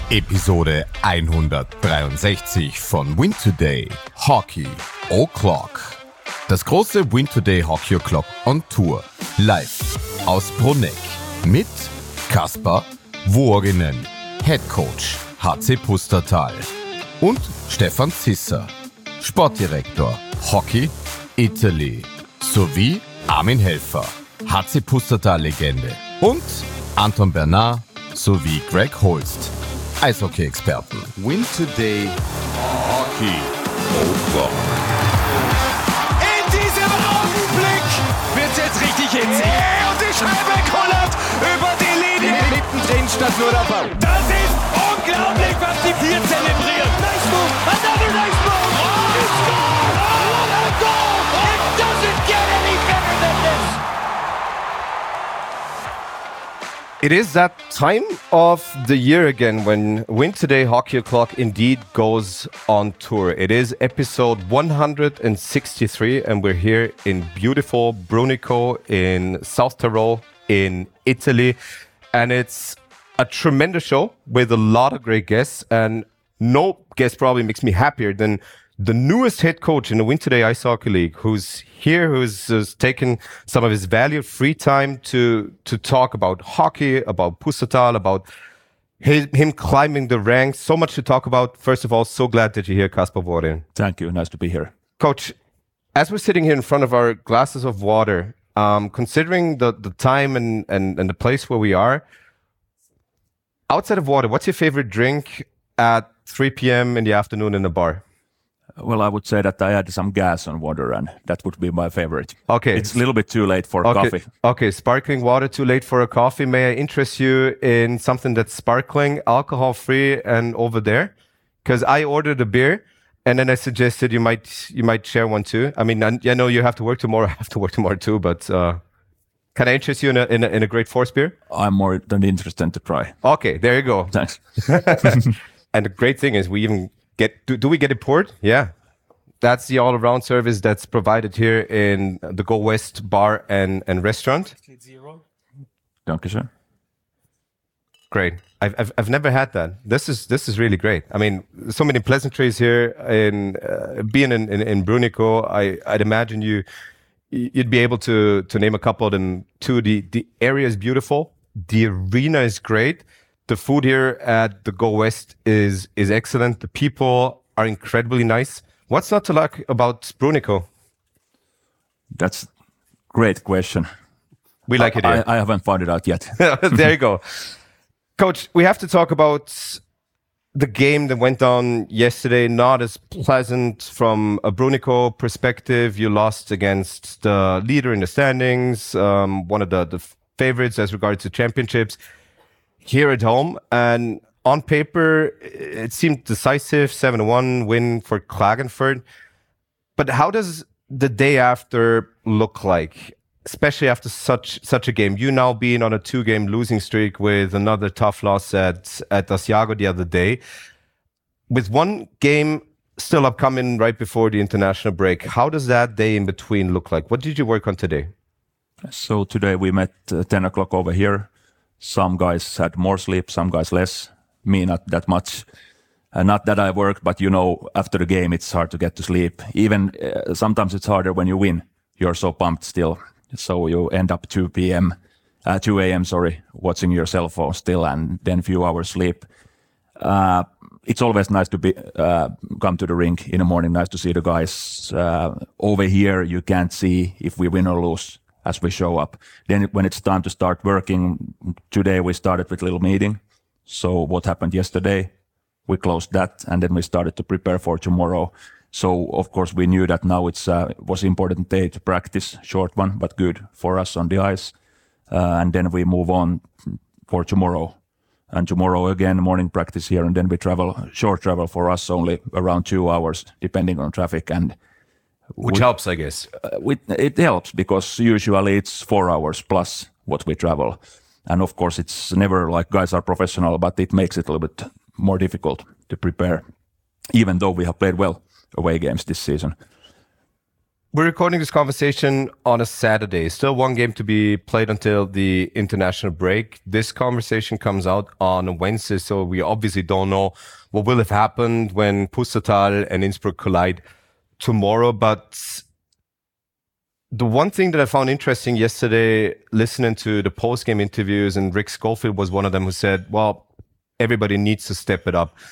Episode 163 von Win Today Hockey O'Clock. Das große Win Today Hockey O'Clock on Tour. Live aus Bruneck mit Kaspar Vuorinen, Head Coach HC Pustertal, und Stefan Zisser, Sportdirektor Hockey Italy, sowie Armin Helfer, HC Pustertal-Legende, und Anton Bernard sowie Greg Holst, Eishockey-Experten. Win Today Hockey O'Clock. In diesem Augenblick wird es jetzt richtig hitzig. Und die Scheibe kullert über die Linie. Mittendrin stand nur der Ball. Das ist unglaublich, was die vier zelebrieren. Nice move, another nice move. Oh, it's gone. Oh, what a goal. It doesn't get any better than this. It is that time of the year again when Win Today Hockey O'Clock indeed goes on tour. It is episode 163 and we're here in beautiful Brunico in South Tyrol in Italy. And it's a tremendous show with a lot of great guests, and no guest probably makes me happier than the newest head coach in the Win Today Ice Hockey League, who's here, who's taken some of his valued free time to talk about hockey, about Pustertal, about him climbing the ranks. So much to talk about. First of all, so glad that you're here, Kaspar Vuorinen. Thank you. Nice to be here. Coach, as we're sitting here in front of our glasses of water, considering the time and the place where we are, outside of water, what's your favorite drink at 3 p.m. in the afternoon in a bar? Well, I would say that I add some gas on water, and that would be my favorite. Okay. It's a little bit too late for coffee. Okay, sparkling water, too late for a coffee. May I interest you in something that's sparkling, alcohol-free, and over there? Because I ordered a beer, and then I suggested you might share one too. I mean, I know you have to work tomorrow. I have to work tomorrow too, but can I interest you in a Great Force beer? I'm more than interested to try. Okay, there you go. Thanks. And the great thing is we even do we get it poured? Yeah. That's the all-around service that's provided here in the Go West bar and restaurant. Thank you, sir. Great. I've never had that. This is really great. I mean, so many pleasantries here in being in Brunico. I'd imagine you'd be able to name a couple of them too. The area is beautiful. The arena is great. The food here at the Go West is excellent. The people are incredibly nice. What's not to like about Brunico? That's a great question. We like it here. I haven't found it out yet. There you go. Coach, we have to talk about the game that went down yesterday. Not as pleasant from a Brunico perspective. You lost against the leader in the standings, one of the favorites as regards to championships here at home. And on paper, it seemed decisive, 7-1 win for Klagenfurt. But how does the day after look like, especially after such a game? You now being on a 2-game losing streak with another tough loss at Asiago the other day. With one game still upcoming right before the international break, how does that day in between look like? What did you work on today? So today we met 10 o'clock over here. Some guys had more sleep, some guys less. Me, not that much. Not that I worked, but after the game, it's hard to get to sleep. Even sometimes it's harder when you win. You're so pumped still. So you end up 2 a.m., watching your cell phone still, and then a few hours sleep. It's always nice to come to the rink in the morning. Nice to see the guys. Over here, you can't see if we win or lose as we show up. Then when it's time to start working, today we started with a little meeting. So what happened yesterday, we closed that, and then we started to prepare for tomorrow. So of course we knew that now it was important day to practice, short one, but good for us on the ice. And then we move on for tomorrow. And tomorrow again, morning practice here, and then we short travel for us only around 2 hours, depending on traffic. And which helps, I guess. It helps because usually it's 4 hours plus what we travel. And of course, it's never like guys are professional, but it makes it a little bit more difficult to prepare, even though we have played well away games this season. We're recording this conversation on a Saturday. Still one game to be played until the international break. This conversation comes out on a Wednesday, so we obviously don't know what will have happened when Pustertal and Innsbruck collide tomorrow. But the one thing that I found interesting yesterday, listening to the post-game interviews, and Rick Schofield was one of them who said, well, everybody needs to step it up.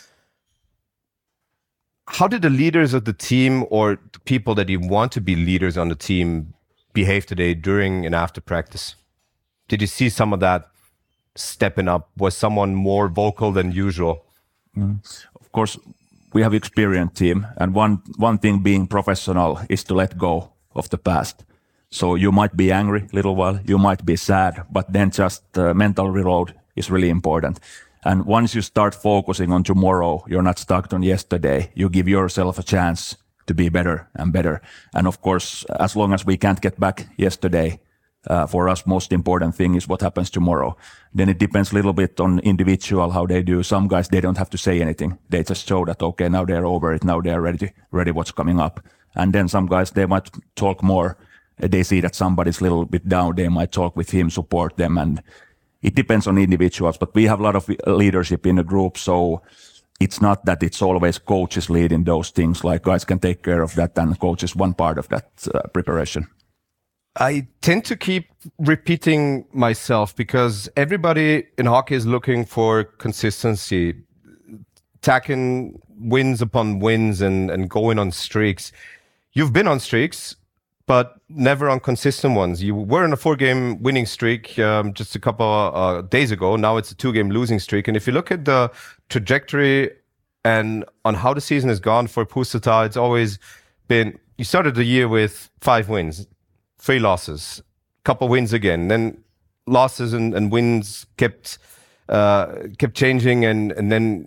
How did the leaders of the team, or the people that you want to be leaders on the team, behave today during and after practice? Did you see some of that stepping up? Was someone more vocal than usual? Of course, we have experienced team, and one thing being professional is to let go of the past. So you might be angry a little while, you might be sad, but then just mental reload is really important. And once you start focusing on tomorrow, you're not stuck on yesterday. You give yourself a chance to be better and better. And of course, as long as we can't get back yesterday, for us, most important thing is what happens tomorrow. Then it depends a little bit on individual, how they do. Some guys, they don't have to say anything. They just show that, okay, now they're over it. Now they're ready what's coming up. And then some guys, they might talk more. They see that somebody's a little bit down. They might talk with him, support them, and it depends on individuals, but we have a lot of leadership in the group, so it's not that it's always coaches leading those things. Like, guys can take care of that, and coach is one part of that preparation. I tend to keep repeating myself because everybody in hockey is looking for consistency, tacking wins upon wins and going on streaks. You've been on streaks, but never on consistent ones. You were in a 4-game winning streak just a couple days ago. Now it's a 2-game losing streak. And if you look at the trajectory and on how the season has gone for Pustertal, it's always been, you started the year with 5 wins, 3 losses, couple wins again. Then losses and wins kept changing. And then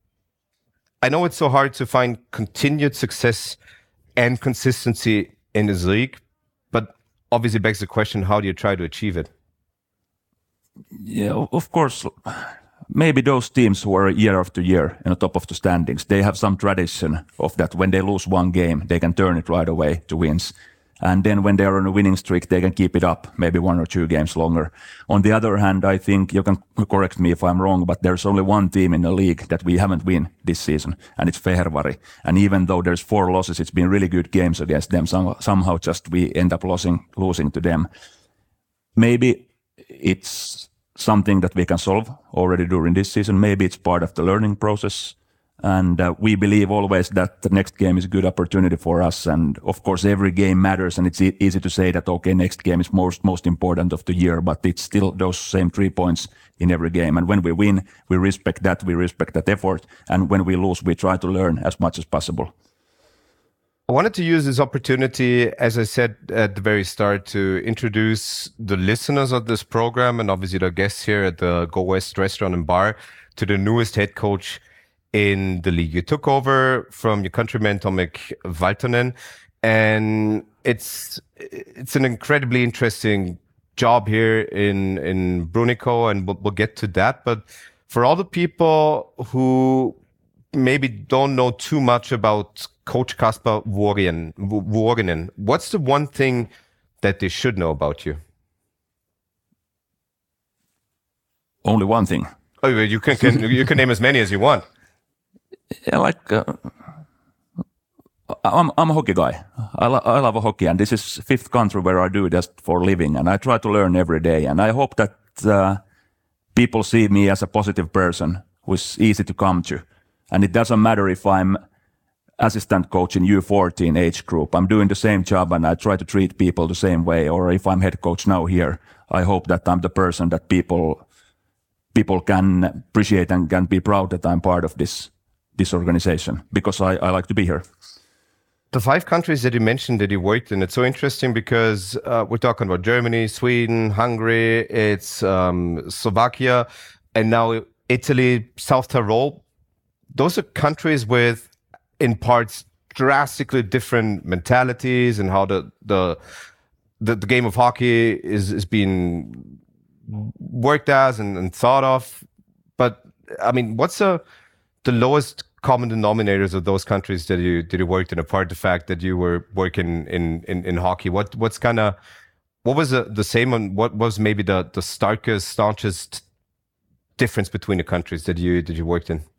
I know it's so hard to find continued success and consistency in this league, but obviously begs the question, how do you try to achieve it? Yeah, of course, maybe those teams who are year after year in the top of the standings, they have some tradition of that. When they lose one game, they can turn it right away to wins. And then when they're on a winning streak, they can keep it up, maybe 1 or 2 games longer. On the other hand, I think, you can correct me if I'm wrong, but there's only one team in the league that we haven't won this season, and it's Fehervari. And even though there's 4 losses, it's been really good games against them. Somehow just we end up losing to them. Maybe it's something that we can solve already during this season. Maybe it's part of the learning process. And we believe always that the next game is a good opportunity for us. And of course, every game matters. And it's easy to say that, okay, next game is most important of the year, but it's still those same 3 points in every game. And when we win, we respect that effort. And when we lose, we try to learn as much as possible. I wanted to use this opportunity, as I said at the very start, to introduce the listeners of this program and obviously the guests here at the Go West Restaurant and Bar to the newest head coach in the league. You took over from your countryman Tomek Valtonen, and it's an incredibly interesting job here in Brunico, and we'll get to that. But for all the people who maybe don't know too much about Coach Kaspar Vuorinen, what's the one thing that they should know about you? Only one thing. Oh, you can name as many as you want. Yeah, I'm a hockey guy. I love hockey, and this is 5th country where I do just for a living, and I try to learn every day. And I hope that people see me as a positive person who's easy to come to. And it doesn't matter if I'm assistant coach in U14 age group. I'm doing the same job, and I try to treat people the same way. Or if I'm head coach now here, I hope that I'm the person that people can appreciate and can be proud that I'm part of this organization, because I like to be here. The 5 countries that you mentioned that you worked in, it's so interesting because we're talking about Germany, Sweden, Hungary, it's Slovakia, and now Italy, South Tyrol. Those are countries with, in parts, drastically different mentalities and how the game of hockey is being worked as and thought of. But I mean, what's the lowest common denominators of those countries that you worked in, apart the fact that you were working in hockey? What was the same, and what was maybe the staunchest difference between the countries that you worked in?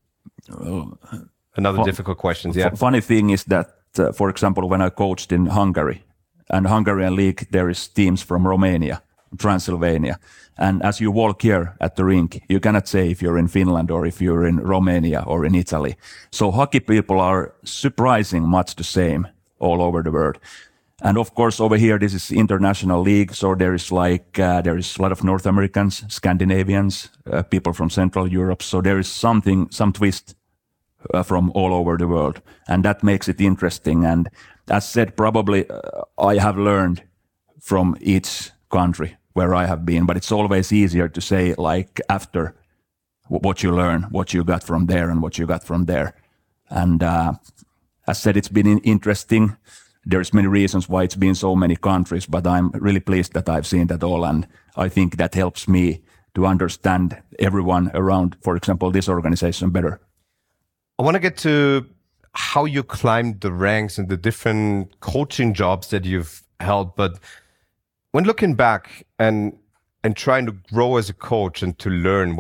Another difficult question. Yeah. Funny thing is that, for example, when I coached in Hungary, and Hungarian league, there is teams from Romania, Transylvania. And as you walk here at the rink, you cannot say if you're in Finland or if you're in Romania or in Italy. So hockey people are surprising much the same all over the world. And of course, over here, this is international league. So there is there is a lot of North Americans, Scandinavians, people from Central Europe. So there is some twist from all over the world. And that makes it interesting. And as said, probably I have learned from each country where I have been, but it's always easier to say like after what you learn, what you got from there and what you got from there. And as said, it's been interesting. There's many reasons why it's been so many countries, but I'm really pleased that I've seen that all. And I think that helps me to understand everyone around, for example, this organization better. I want to get to how you climbed the ranks and the different coaching jobs that you've held. But when looking back and trying to grow as a coach and to learn,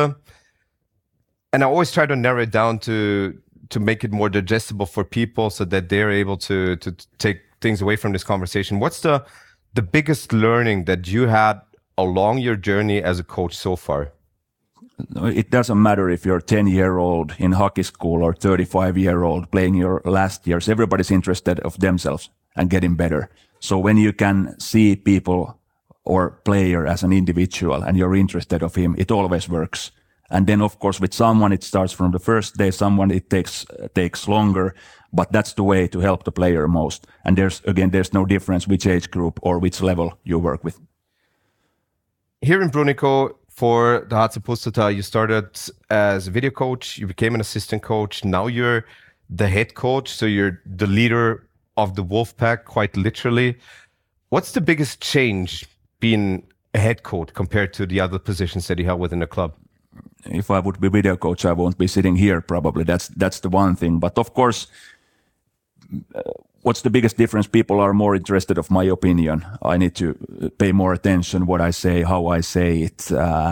and I always try to narrow it down to make it more digestible for people so that they're able to take things away from this conversation. What's the biggest learning that you had along your journey as a coach so far? It doesn't matter if you're 10-year-old in hockey school or 35-year-old playing your last years. Everybody's interested of themselves and getting better. So when you can see people or player as an individual and you're interested of him, it always works. And then, of course, with someone, it starts from the first day. Someone, it takes longer, but that's the way to help the player most. And there's no difference which age group or which level you work with. Here in Brunico, for the HC Puszta, you started as a video coach. You became an assistant coach. Now you're the head coach, so you're the leader of the Wolfpack, quite literally. What's the biggest change being a head coach compared to the other positions that you held within the club? If I would be video coach, I won't be sitting here probably. That's the one thing. But of course, what's the biggest difference? People are more interested of my opinion. I need to pay more attention what I say, how I say it.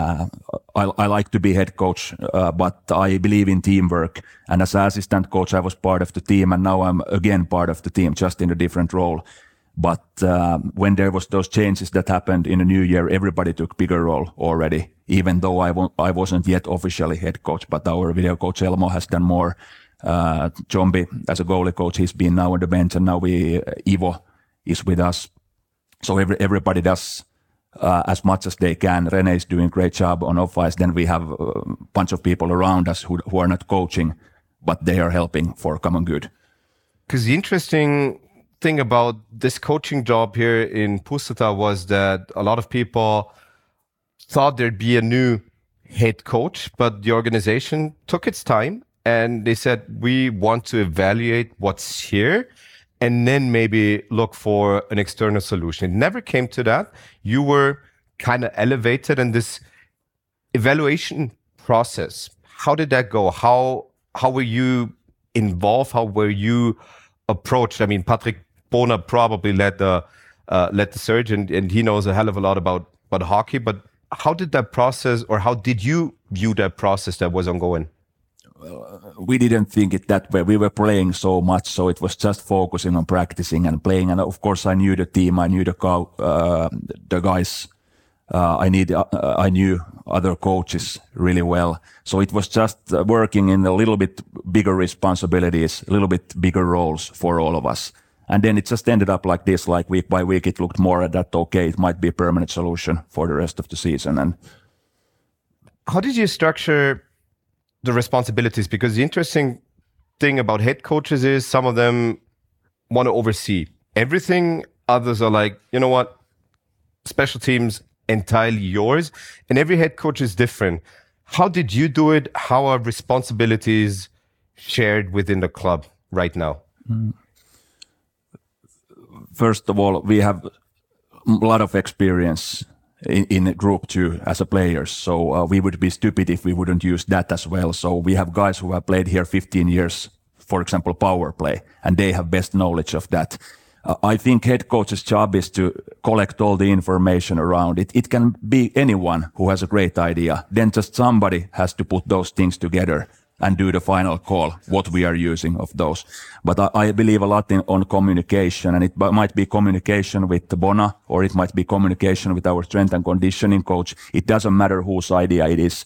I like to be head coach, but I believe in teamwork. And as an assistant coach, I was part of the team, and now I'm again part of the team, just in a different role. But when there was those changes that happened in the new year, everybody took bigger role already, even though I wasn't yet officially head coach. But our video coach Elmo has done more. Jombi, as a goalie coach, he's been now on the bench, and now Ivo is with us. So everybody does as much as they can. Rene is doing a great job on off ice. Then we have a bunch of people around us who are not coaching, but they are helping for common good. Because the interesting thing about this coaching job here in Puszta was that a lot of people thought there'd be a new head coach, but the organization took its time and they said, we want to evaluate what's here and then maybe look for an external solution. It never came to that. You were kind of elevated in this evaluation process. How did that go? How were you involved? How were you approached? I mean, Patrick Bona probably led the search, and he knows a hell of a lot about hockey. But how did that process, or how did you view that process that was ongoing? We didn't think it that way. We were playing so much, so it was just focusing on practicing and playing. And of course, I knew the team, I knew the guys. I knew other coaches really well. So it was just working in a little bit bigger responsibilities, a little bit bigger roles for all of us. And then it just ended up like this, like week by week, it looked more at that, okay, it might be a permanent solution for the rest of the season. And how did you structure the responsibilities? Because the interesting thing about head coaches is some of them want to oversee everything. Others are like, you know what, special teams entirely yours. And every head coach is different. How did you do it? How are responsibilities shared within the club right now? First of all, we have a lot of experience in Group 2 as a players. So we would be stupid if we wouldn't use that as well. So we have guys who have played here 15 years, for example, power play, and they have best knowledge of that. I think head coach's job is to collect all the information around it. It can be anyone who has a great idea. Then just somebody has to put those things together and do the final call, what we are using of those. But I believe a lot on communication, and it might be communication with Bona, or it might be communication with our strength and conditioning coach. It doesn't matter whose idea it is.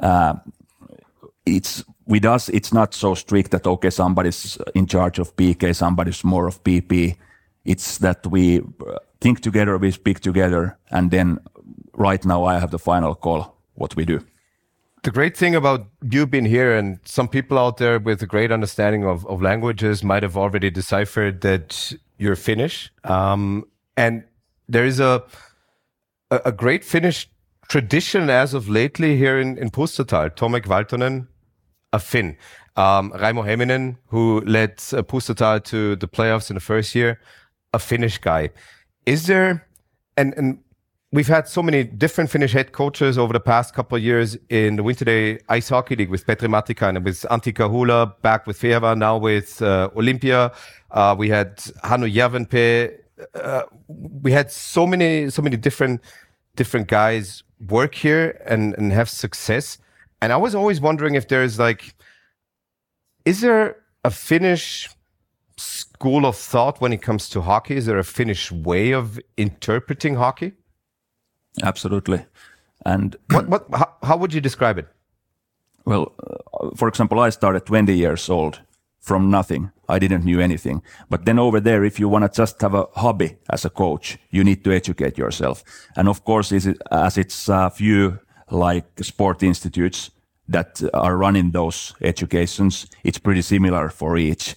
With us, it's not so strict that, okay, somebody's in charge of PK, somebody's more of PP. It's that we think together, we speak together, and then right now I have the final call, what we do. The great thing about you being here, and some people out there with a great understanding of languages might have already deciphered that you're Finnish. And there is a great Finnish tradition as of lately here in Pustertal. Tomek Valtonen, a Finn. Raimo Heminen, who led Pustertal to the playoffs in the first year, a Finnish guy. Is there, and we've had so many different Finnish head coaches over the past couple of years in the Winter Day Ice Hockey League with Petri Matikainen, with Antti Kahula, back with Feva, now with Olympia. We had Hannu Järvenpää. We had so many different guys work here and have success. And I was always wondering if there's is there a Finnish school of thought when it comes to hockey? Is there a Finnish way of interpreting hockey? Absolutely. And how would you describe it? Well, for example, I started 20 years old from nothing. I didn't know anything. But then over there, if you want to just have a hobby as a coach, you need to educate yourself. And of course, as it's a few like sport institutes that are running those educations, it's pretty similar for each.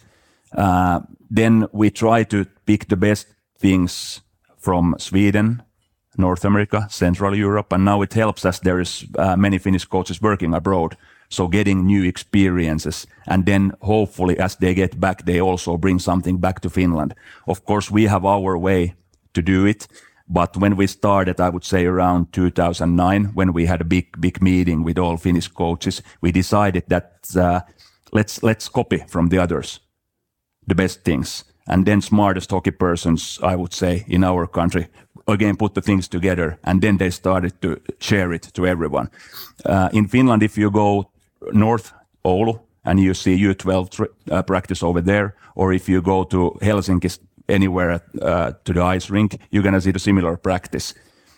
Then we try to pick the best things from Sweden, North America, Central Europe, and now it helps as there is many Finnish coaches working abroad, so getting new experiences, and then hopefully as they get back, they also bring something back to Finland. Of course, we have our way to do it, but when we started, I would say around 2009, when we had a big meeting with all Finnish coaches, we decided that let's copy from the others the best things, and then smartest hockey persons, I would say, in our country again put the things together, and then they started to share it to everyone. In Finland, if you go north Oulu and you see U12 practice over there, or if you go to Helsinki anywhere to the ice rink, you're going to see the similar practice.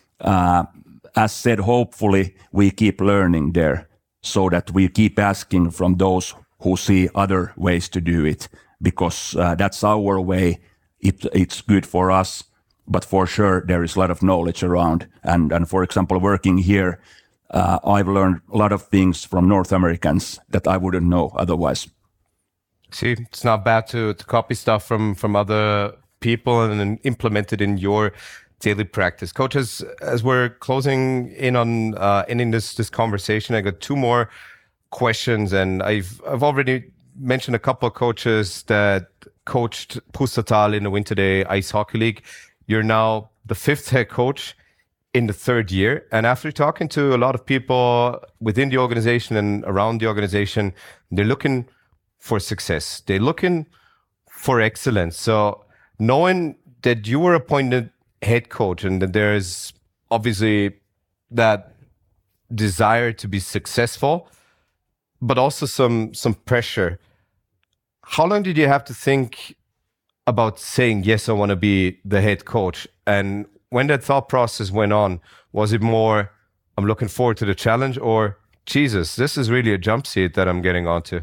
As said, hopefully we keep learning there so that we keep asking from those who see other ways to do it, because that's our way. It's good for us. But for sure, there is a lot of knowledge around. And for example, working here, I've learned a lot of things from North Americans that I wouldn't know otherwise. See, it's not bad to copy stuff from other people and then implement it in your daily practice. Coaches, as we're closing in on ending this conversation, I got two more questions. And I've already mentioned a couple of coaches that coached Pustertal in the Winter Day Ice Hockey League. You're now the fifth head coach in the third year. And after talking to a lot of people within the organization and around the organization, they're looking for success. They're looking for excellence. So knowing that you were appointed head coach and that there's obviously that desire to be successful, but also some pressure, how long did you have to think about saying, yes, I want to be the head coach? And when that thought process went on, was it more, I'm looking forward to the challenge, or Jesus, this is really a jump seat that I'm getting onto?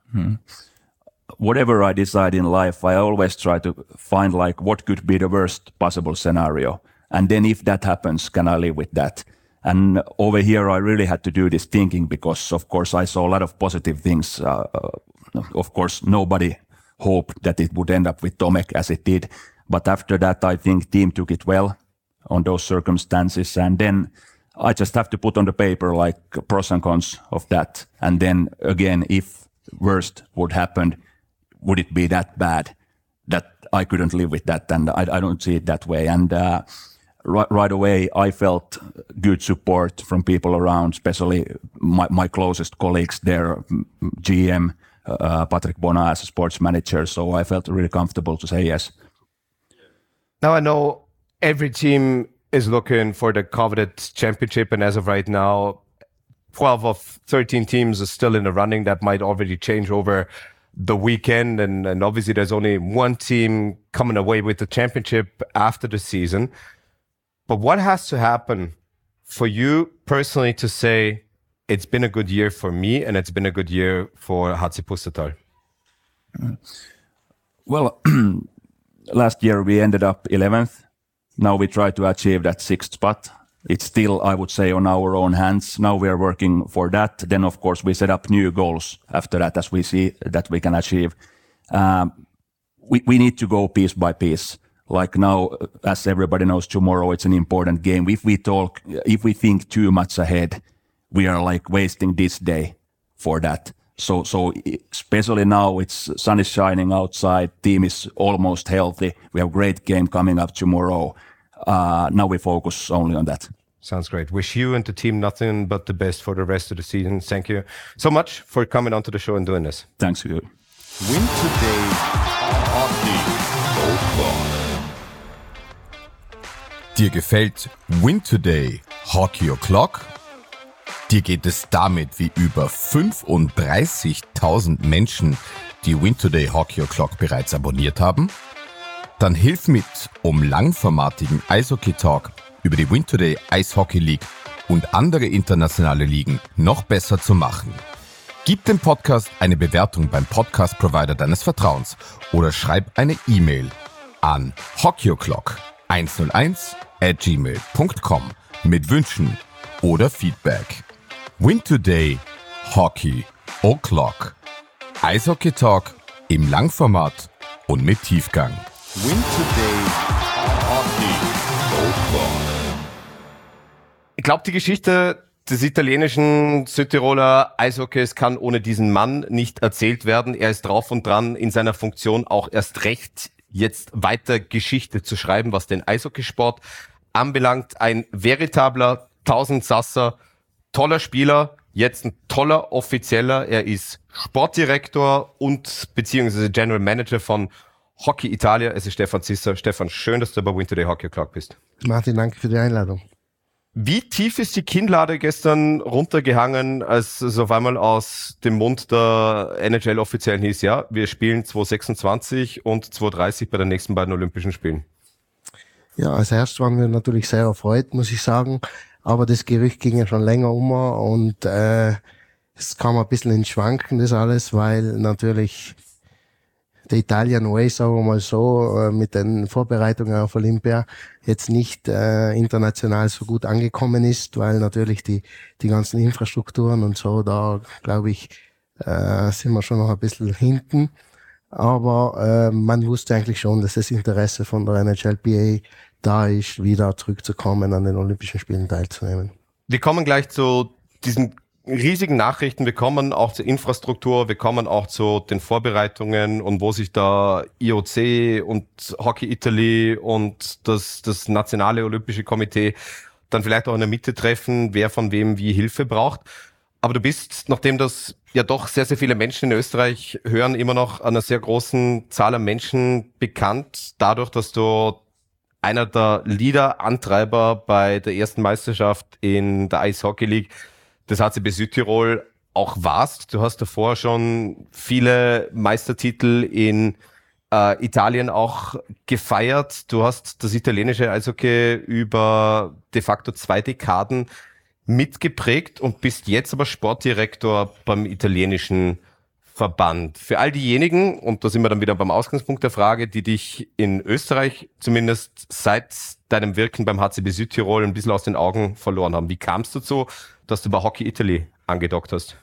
Whatever I decide in life, I always try to find what could be the worst possible scenario. And then if that happens, can I live with that? And over here, I really had to do this thinking because, of course, I saw a lot of positive things. Of course, nobody hoped that it would end up with Tomek as it did. But after that, I think team took it well on those circumstances. And then I just have to put on the paper pros and cons of that. And then again, if worst would happen, would it be that bad that I couldn't live with that? And I don't see it that way. And right away I felt good support from people around, especially my closest colleagues there, GM, Patrick Bona as a sports manager. So I felt really comfortable to say yes. Now I know every team is looking for the coveted championship, and as of right now, 12 of 13 teams are still in the running. That might already change over the weekend, and obviously there's only one team coming away with the championship after the season. But what has to happen for you personally to say it's been a good year for me and it's been a good year for HC Pustertal? Well, last year we ended up 11th. Now we try to achieve that 6th spot. It's still, I would say, on our own hands. Now we are working for that. Then, of course, we set up new goals after that as we see that we can achieve. We need to go piece by piece. Like now, as everybody knows, tomorrow it's an important game. If we think too much ahead, we are like wasting this day for that. So especially now, it's sun is shining outside. Team is almost healthy. We have a great game coming up tomorrow. Now we focus only on that. Sounds great. Wish you and the team nothing but the best for the rest of the season. Thank you so much for coming onto the show and doing this. Thanks to you. Win Today Hockey O'Clock. Dir gefällt Win Today Hockey O'Clock? Dir geht es damit wie über 35.000 Menschen, die Win Today Hockey O'Clock bereits abonniert haben? Dann hilf mit, um langformatigen Eishockey-Talk über die Win Today Eishockey League und andere internationale Ligen noch besser zu machen. Gib dem Podcast eine Bewertung beim Podcast-Provider deines Vertrauens oder schreib eine E-Mail an hockeyo'clock101@gmail.com mit Wünschen oder Feedback. Win Today Hockey O'Clock. Eishockey-Talk im Langformat und mit Tiefgang. Win Today Hockey O'Clock. Ich glaube, die Geschichte des italienischen Südtiroler Eishockeys kann ohne diesen Mann nicht erzählt werden. Er ist drauf und dran, in seiner Funktion auch erst recht jetzt weiter Geschichte zu schreiben, was den Eishockeysport anbelangt. Ein veritabler Tausendsasser, toller Spieler, jetzt ein toller Offizieller. Er ist Sportdirektor und beziehungsweise General Manager von Hockey Italia. Es ist Stefan Zisser. Stefan, schön, dass du bei Win Today Hockey O'Clock bist. Martin, danke für die Einladung. Wie tief ist die Kinnlade gestern runtergehangen, als es auf einmal aus dem Mund der NHL-Offiziellen hieß, ja, wir spielen 2026 und 2030 bei den nächsten beiden Olympischen Spielen? Ja, als erstes waren wir natürlich sehr erfreut, muss ich sagen. Aber das Gerücht ging ja schon länger und es kam ein bisschen ins Schwanken, das alles, weil natürlich der Italian Way, sagen wir mal so, mit den Vorbereitungen auf Olympia jetzt nicht international so gut angekommen ist, weil natürlich die ganzen Infrastrukturen und so, da glaube ich, sind wir schon noch ein bisschen hinten. Aber man wusste eigentlich schon, dass das Interesse von der NHLPA da ist, wieder zurückzukommen, an den Olympischen Spielen teilzunehmen. Wir kommen gleich zu diesen riesigen Nachrichten, wir kommen auch zur Infrastruktur, wir kommen auch zu den Vorbereitungen und wo sich da IOC und Hockey Italy und das nationale Olympische Komitee dann vielleicht auch in der Mitte treffen, wer von wem wie Hilfe braucht. Aber du bist, nachdem das ja doch sehr, sehr viele Menschen in Österreich hören, immer noch an einer sehr großen Zahl an Menschen bekannt, dadurch, dass du einer der Leader-Antreiber bei der ersten Meisterschaft in der Eishockey League des HCB Südtirol auch warst. Du hast davor schon viele Meistertitel in Italien auch gefeiert. Du hast das italienische Eishockey über de facto 2 Dekaden mitgeprägt und bist jetzt aber Sportdirektor beim italienischen Verband. Für all diejenigen, und da sind wir dann wieder beim Ausgangspunkt der Frage, die dich in Österreich zumindest seit deinem Wirken beim HCB Südtirol ein bisschen aus den Augen verloren haben. Wie kam es dazu, dass du bei Hockey Italy angedockt hast?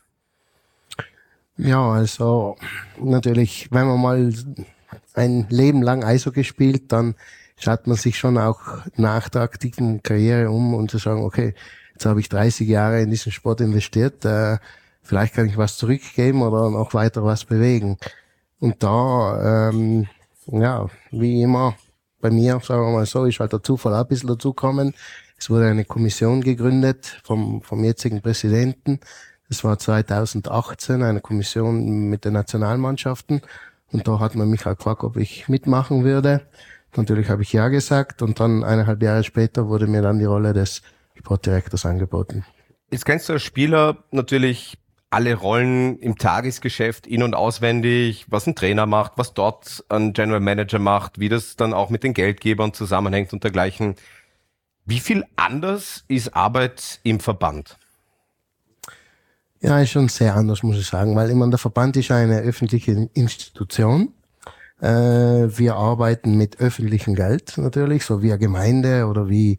Ja, also natürlich, wenn man mal ein Leben lang Eishockey spielt, dann schaut man sich schon auch nach der aktiven Karriere um und zu sagen, okay, jetzt habe ich 30 Jahre in diesen Sport investiert, vielleicht kann ich was zurückgeben oder noch weiter was bewegen. Und da, ja, wie immer, bei mir, sagen wir mal so, ist halt der Zufall auch ein bisschen dazugekommen. Es wurde eine Kommission gegründet vom jetzigen Präsidenten. Das war 2018, eine Kommission mit den Nationalmannschaften. Und da hat man mich auch gefragt, ob ich mitmachen würde. Natürlich habe ich ja gesagt. Und dann 1,5 Jahre später wurde mir dann die Rolle des Sportdirektors angeboten. Jetzt kennst du als Spieler natürlich alle Rollen im Tagesgeschäft in- und auswendig, was ein Trainer macht, was dort ein General Manager macht, wie das dann auch mit den Geldgebern zusammenhängt und dergleichen. Wie viel anders ist Arbeit im Verband? Ja, ist schon sehr anders, muss ich sagen, weil der Verband ist eine öffentliche Institution. Wir arbeiten mit öffentlichem Geld natürlich, so wie eine Gemeinde oder wie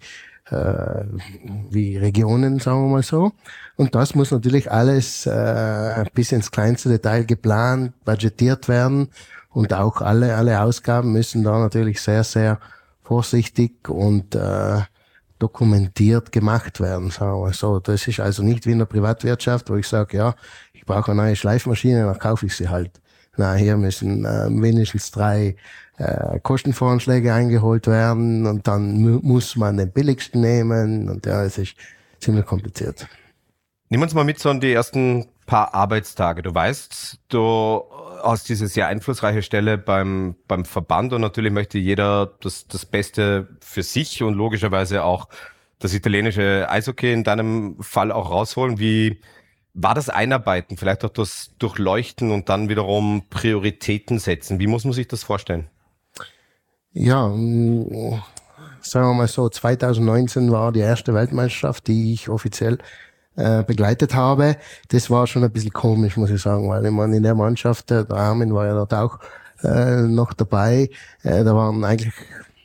Regionen, sagen wir mal so. Und das muss natürlich alles bis ins kleinste Detail geplant, budgetiert werden. Und auch alle Ausgaben müssen da natürlich sehr, sehr vorsichtig und dokumentiert gemacht werden, sagen wir so. Das ist also nicht wie in der Privatwirtschaft, wo ich sage, ja, ich brauche eine neue Schleifmaschine, dann kaufe ich sie halt. Na, hier müssen wenigstens 3 Kostenvoranschläge eingeholt werden und dann muss man den billigsten nehmen und ja, es ist ziemlich kompliziert. Nimm uns mal mit so an die ersten paar Arbeitstage. Du weißt, du hast diese sehr einflussreiche Stelle beim Verband und natürlich möchte jeder das Beste für sich und logischerweise auch das italienische Eishockey in deinem Fall auch rausholen. Wie war das Einarbeiten, vielleicht auch das Durchleuchten und dann wiederum Prioritäten setzen? Wie muss man sich das vorstellen? Ja, sagen wir mal so, 2019 war die erste Weltmeisterschaft, die ich offiziell begleitet habe. Das war schon ein bisschen komisch, muss ich sagen, weil ich meine, in der Mannschaft, der Armin war ja dort auch noch dabei, da waren eigentlich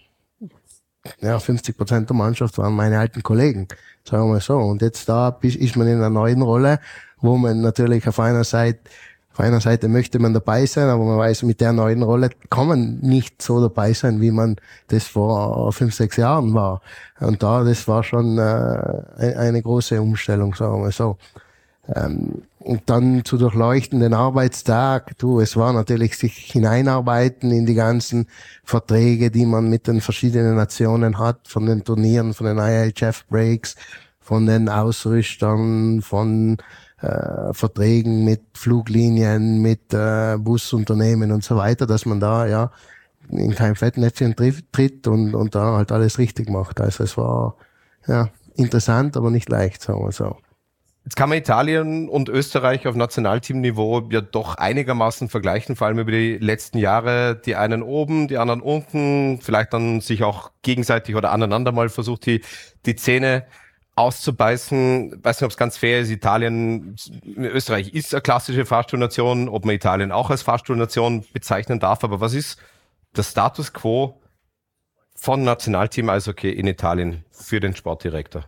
50% der Mannschaft waren meine alten Kollegen, sagen wir mal so. Und jetzt ist man in einer neuen Rolle, wo man natürlich auf einer Seite möchte man dabei sein, aber man weiß, mit der neuen Rolle kann man nicht so dabei sein, wie man das vor 5, 6 Jahren war. Und das war schon eine große Umstellung, sagen wir mal so. Und dann zu durchleuchten den Arbeitstag, es war natürlich sich hineinarbeiten in die ganzen Verträge, die man mit den verschiedenen Nationen hat, von den Turnieren, von den IHF-Breaks, von den Ausrüstern, von Verträgen mit Fluglinien, mit Busunternehmen und so weiter, dass man da ja in kein Fettnäpfchen tritt und da halt alles richtig macht. Also es war ja interessant, aber nicht leicht, sagen wir so. Jetzt kann man Italien und Österreich auf Nationalteamniveau ja doch einigermaßen vergleichen, vor allem über die letzten Jahre. Die einen oben, die anderen unten, vielleicht dann sich auch gegenseitig oder aneinander mal versucht, die Zähne auszubeißen. Weiß nicht, ob es ganz fair ist. Österreich ist eine klassische Fahrstuhlnation, ob man Italien auch als Fahrstuhlnation bezeichnen darf. Aber was ist der Status quo von Nationalteam Eishockey in Italien für den Sportdirektor?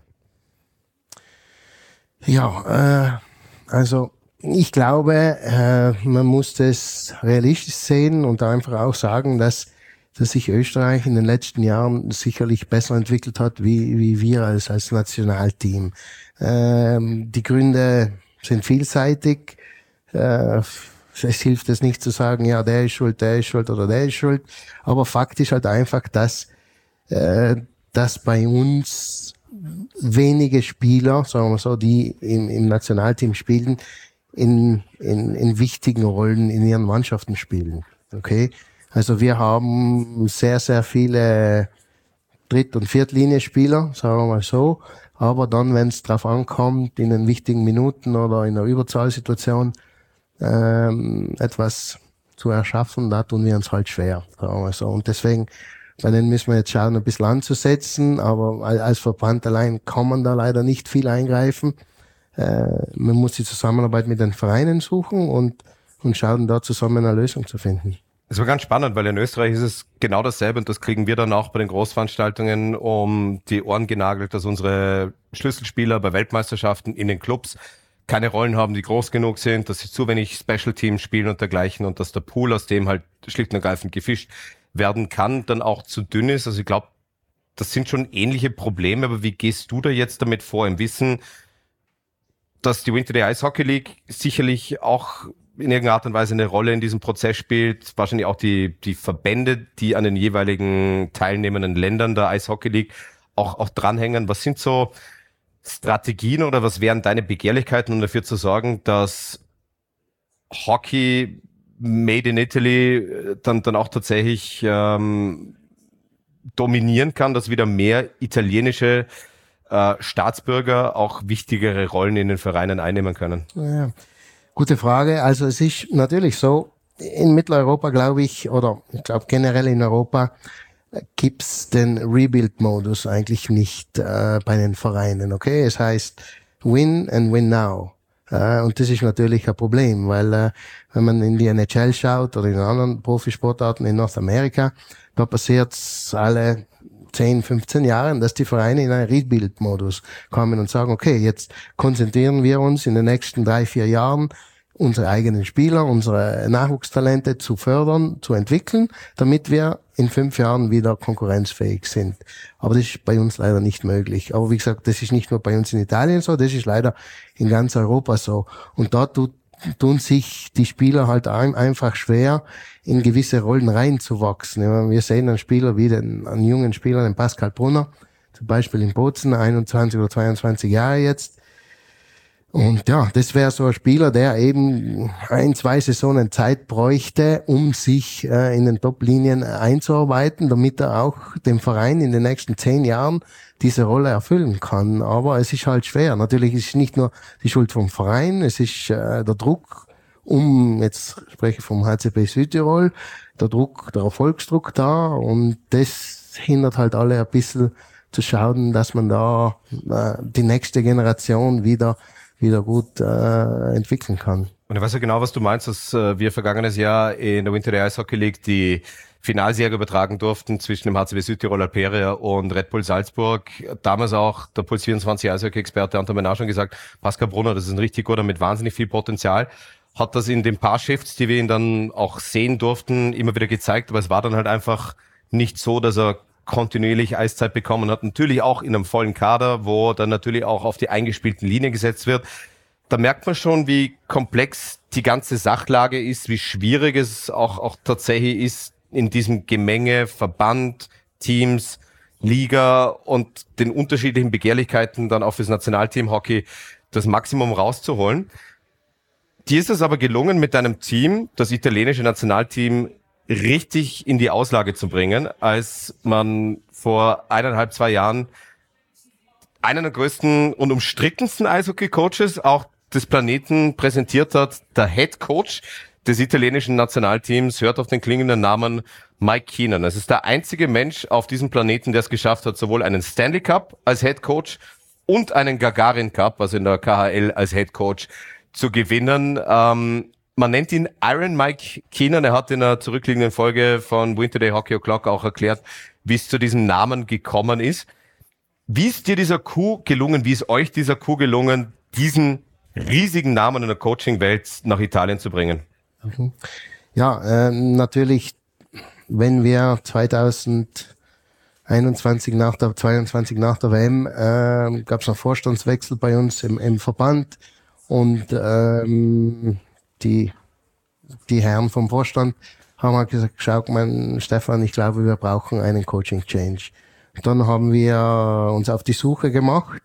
Ja, also ich glaube, man muss das realistisch sehen und einfach auch sagen, dass sich Österreich in den letzten Jahren sicherlich besser entwickelt hat, wie wir als Nationalteam. Die Gründe sind vielseitig. Es hilft es nicht zu sagen, ja, der ist schuld oder der ist schuld. Aber Fakt ist halt einfach, dass bei uns wenige Spieler, sagen wir so, die im Nationalteam spielen, in wichtigen Rollen in ihren Mannschaften spielen. Okay? Also wir haben sehr, sehr viele Dritt- und Viertlinie-Spieler, sagen wir mal so. Aber dann, wenn es drauf ankommt, in den wichtigen Minuten oder in einer Überzahlsituation etwas zu erschaffen, da tun wir uns halt schwer, sagen wir mal so. Und deswegen, bei denen müssen wir jetzt schauen, ein bisschen anzusetzen. Aber als Verband allein kann man da leider nicht viel eingreifen. Man muss die Zusammenarbeit mit den Vereinen suchen und schauen, da zusammen eine Lösung zu finden. Es war ganz spannend, weil in Österreich ist es genau dasselbe und das kriegen wir dann auch bei den Großveranstaltungen um die Ohren genagelt, dass unsere Schlüsselspieler bei Weltmeisterschaften in den Clubs keine Rollen haben, die groß genug sind, dass sie zu wenig Special Teams spielen und dergleichen und dass der Pool, aus dem halt schlicht und ergreifend gefischt werden kann, dann auch zu dünn ist. Also ich glaube, das sind schon ähnliche Probleme, aber wie gehst du da jetzt damit vor, im Wissen, dass die Winter Day Ice Hockey League sicherlich auch in irgendeiner Art und Weise eine Rolle in diesem Prozess spielt. Wahrscheinlich auch die Verbände, die an den jeweiligen teilnehmenden Ländern der Eishockey League auch dranhängen. Was sind so Strategien oder was wären deine Begehrlichkeiten, um dafür zu sorgen, dass Hockey made in Italy dann auch tatsächlich dominieren kann, dass wieder mehr italienische Staatsbürger auch wichtigere Rollen in den Vereinen einnehmen können? Ja, gute Frage. Also es ist natürlich so, in Mitteleuropa glaube ich, oder ich glaube generell in Europa, gibt's den Rebuild-Modus eigentlich nicht bei den Vereinen. Okay, es heißt win and win now. Und das ist natürlich ein Problem, weil wenn man in die NHL schaut oder in anderen Profisportarten in Nordamerika, da passiert's alle 10, 15 Jahren, dass die Vereine in einen Rebuild-Modus kommen und sagen, okay, jetzt konzentrieren wir uns in den nächsten 3, 4 Jahren, unsere eigenen Spieler, unsere Nachwuchstalente zu fördern, zu entwickeln, damit wir in 5 Jahren wieder konkurrenzfähig sind. Aber das ist bei uns leider nicht möglich. Aber wie gesagt, das ist nicht nur bei uns in Italien so, das ist leider in ganz Europa so. Und da tun sich die Spieler halt einfach schwer, in gewisse Rollen reinzuwachsen. Wir sehen einen Spieler wie einen jungen Spieler, den Pascal Brunner, zum Beispiel in Bozen, 21 oder 22 Jahre jetzt. Und ja, das wäre so ein Spieler, der eben 1, 2 Saisonen Zeit bräuchte, um sich in den Top-Linien einzuarbeiten, damit er auch dem Verein in den nächsten 10 Jahren diese Rolle erfüllen kann. Aber es ist halt schwer. Natürlich ist es nicht nur die Schuld vom Verein, es ist der Druck, jetzt spreche ich vom HCP Südtirol, der Erfolgsdruck da, und das hindert halt alle ein bisschen zu schauen, dass man da die nächste Generation wieder gut entwickeln kann. Und ich weiß ja genau, was du meinst, dass wir vergangenes Jahr in der Winter Day Ice Hockey League die Finalserie übertragen durften zwischen dem HCW Südtirol Alperia und Red Bull Salzburg. Damals auch der Puls 24 Eishockey-Experte Anton Menard schon gesagt, Pascal Brunner, das ist ein richtig guter mit wahnsinnig viel Potenzial. Hat das in den paar Shifts, die wir ihn dann auch sehen durften, immer wieder gezeigt, aber es war dann halt einfach nicht so, dass er kontinuierlich Eiszeit bekommen hat. Natürlich auch in einem vollen Kader, wo dann natürlich auch auf die eingespielten Linien gesetzt wird. Da merkt man schon, wie komplex die ganze Sachlage ist, wie schwierig es auch tatsächlich ist, in diesem Gemenge Verband, Teams, Liga und den unterschiedlichen Begehrlichkeiten dann auch fürs Nationalteam Hockey das Maximum rauszuholen. Dir ist es aber gelungen, mit deinem Team das italienische Nationalteam richtig in die Auslage zu bringen, als man vor 1,5, 2 Jahren einen der größten und umstrittensten Eishockey-Coaches auch des Planeten präsentiert hat. Der Head Coach des italienischen Nationalteams hört auf den klingenden Namen Mike Keenan. Es ist der einzige Mensch auf diesem Planeten, der es geschafft hat, sowohl einen Stanley Cup als Head Coach und einen Gagarin Cup, also in der KHL als Head Coach, zu gewinnen. Man nennt ihn Iron Mike Keenan. Er hat in einer zurückliegenden Folge von Winter Day Hockey O'Clock auch erklärt, wie es zu diesem Namen gekommen ist. Wie ist dir dieser Coup gelungen? Wie ist euch dieser Coup gelungen, diesen riesigen Namen in der Coaching-Welt nach Italien zu bringen? Ja, natürlich, wenn wir 2021 nach der WM gab es einen Vorstandswechsel bei uns im Verband, und die Herren vom Vorstand haben halt gesagt, schau mal, Stefan, ich glaube, wir brauchen einen Coaching Change. Dann haben wir uns auf die Suche gemacht,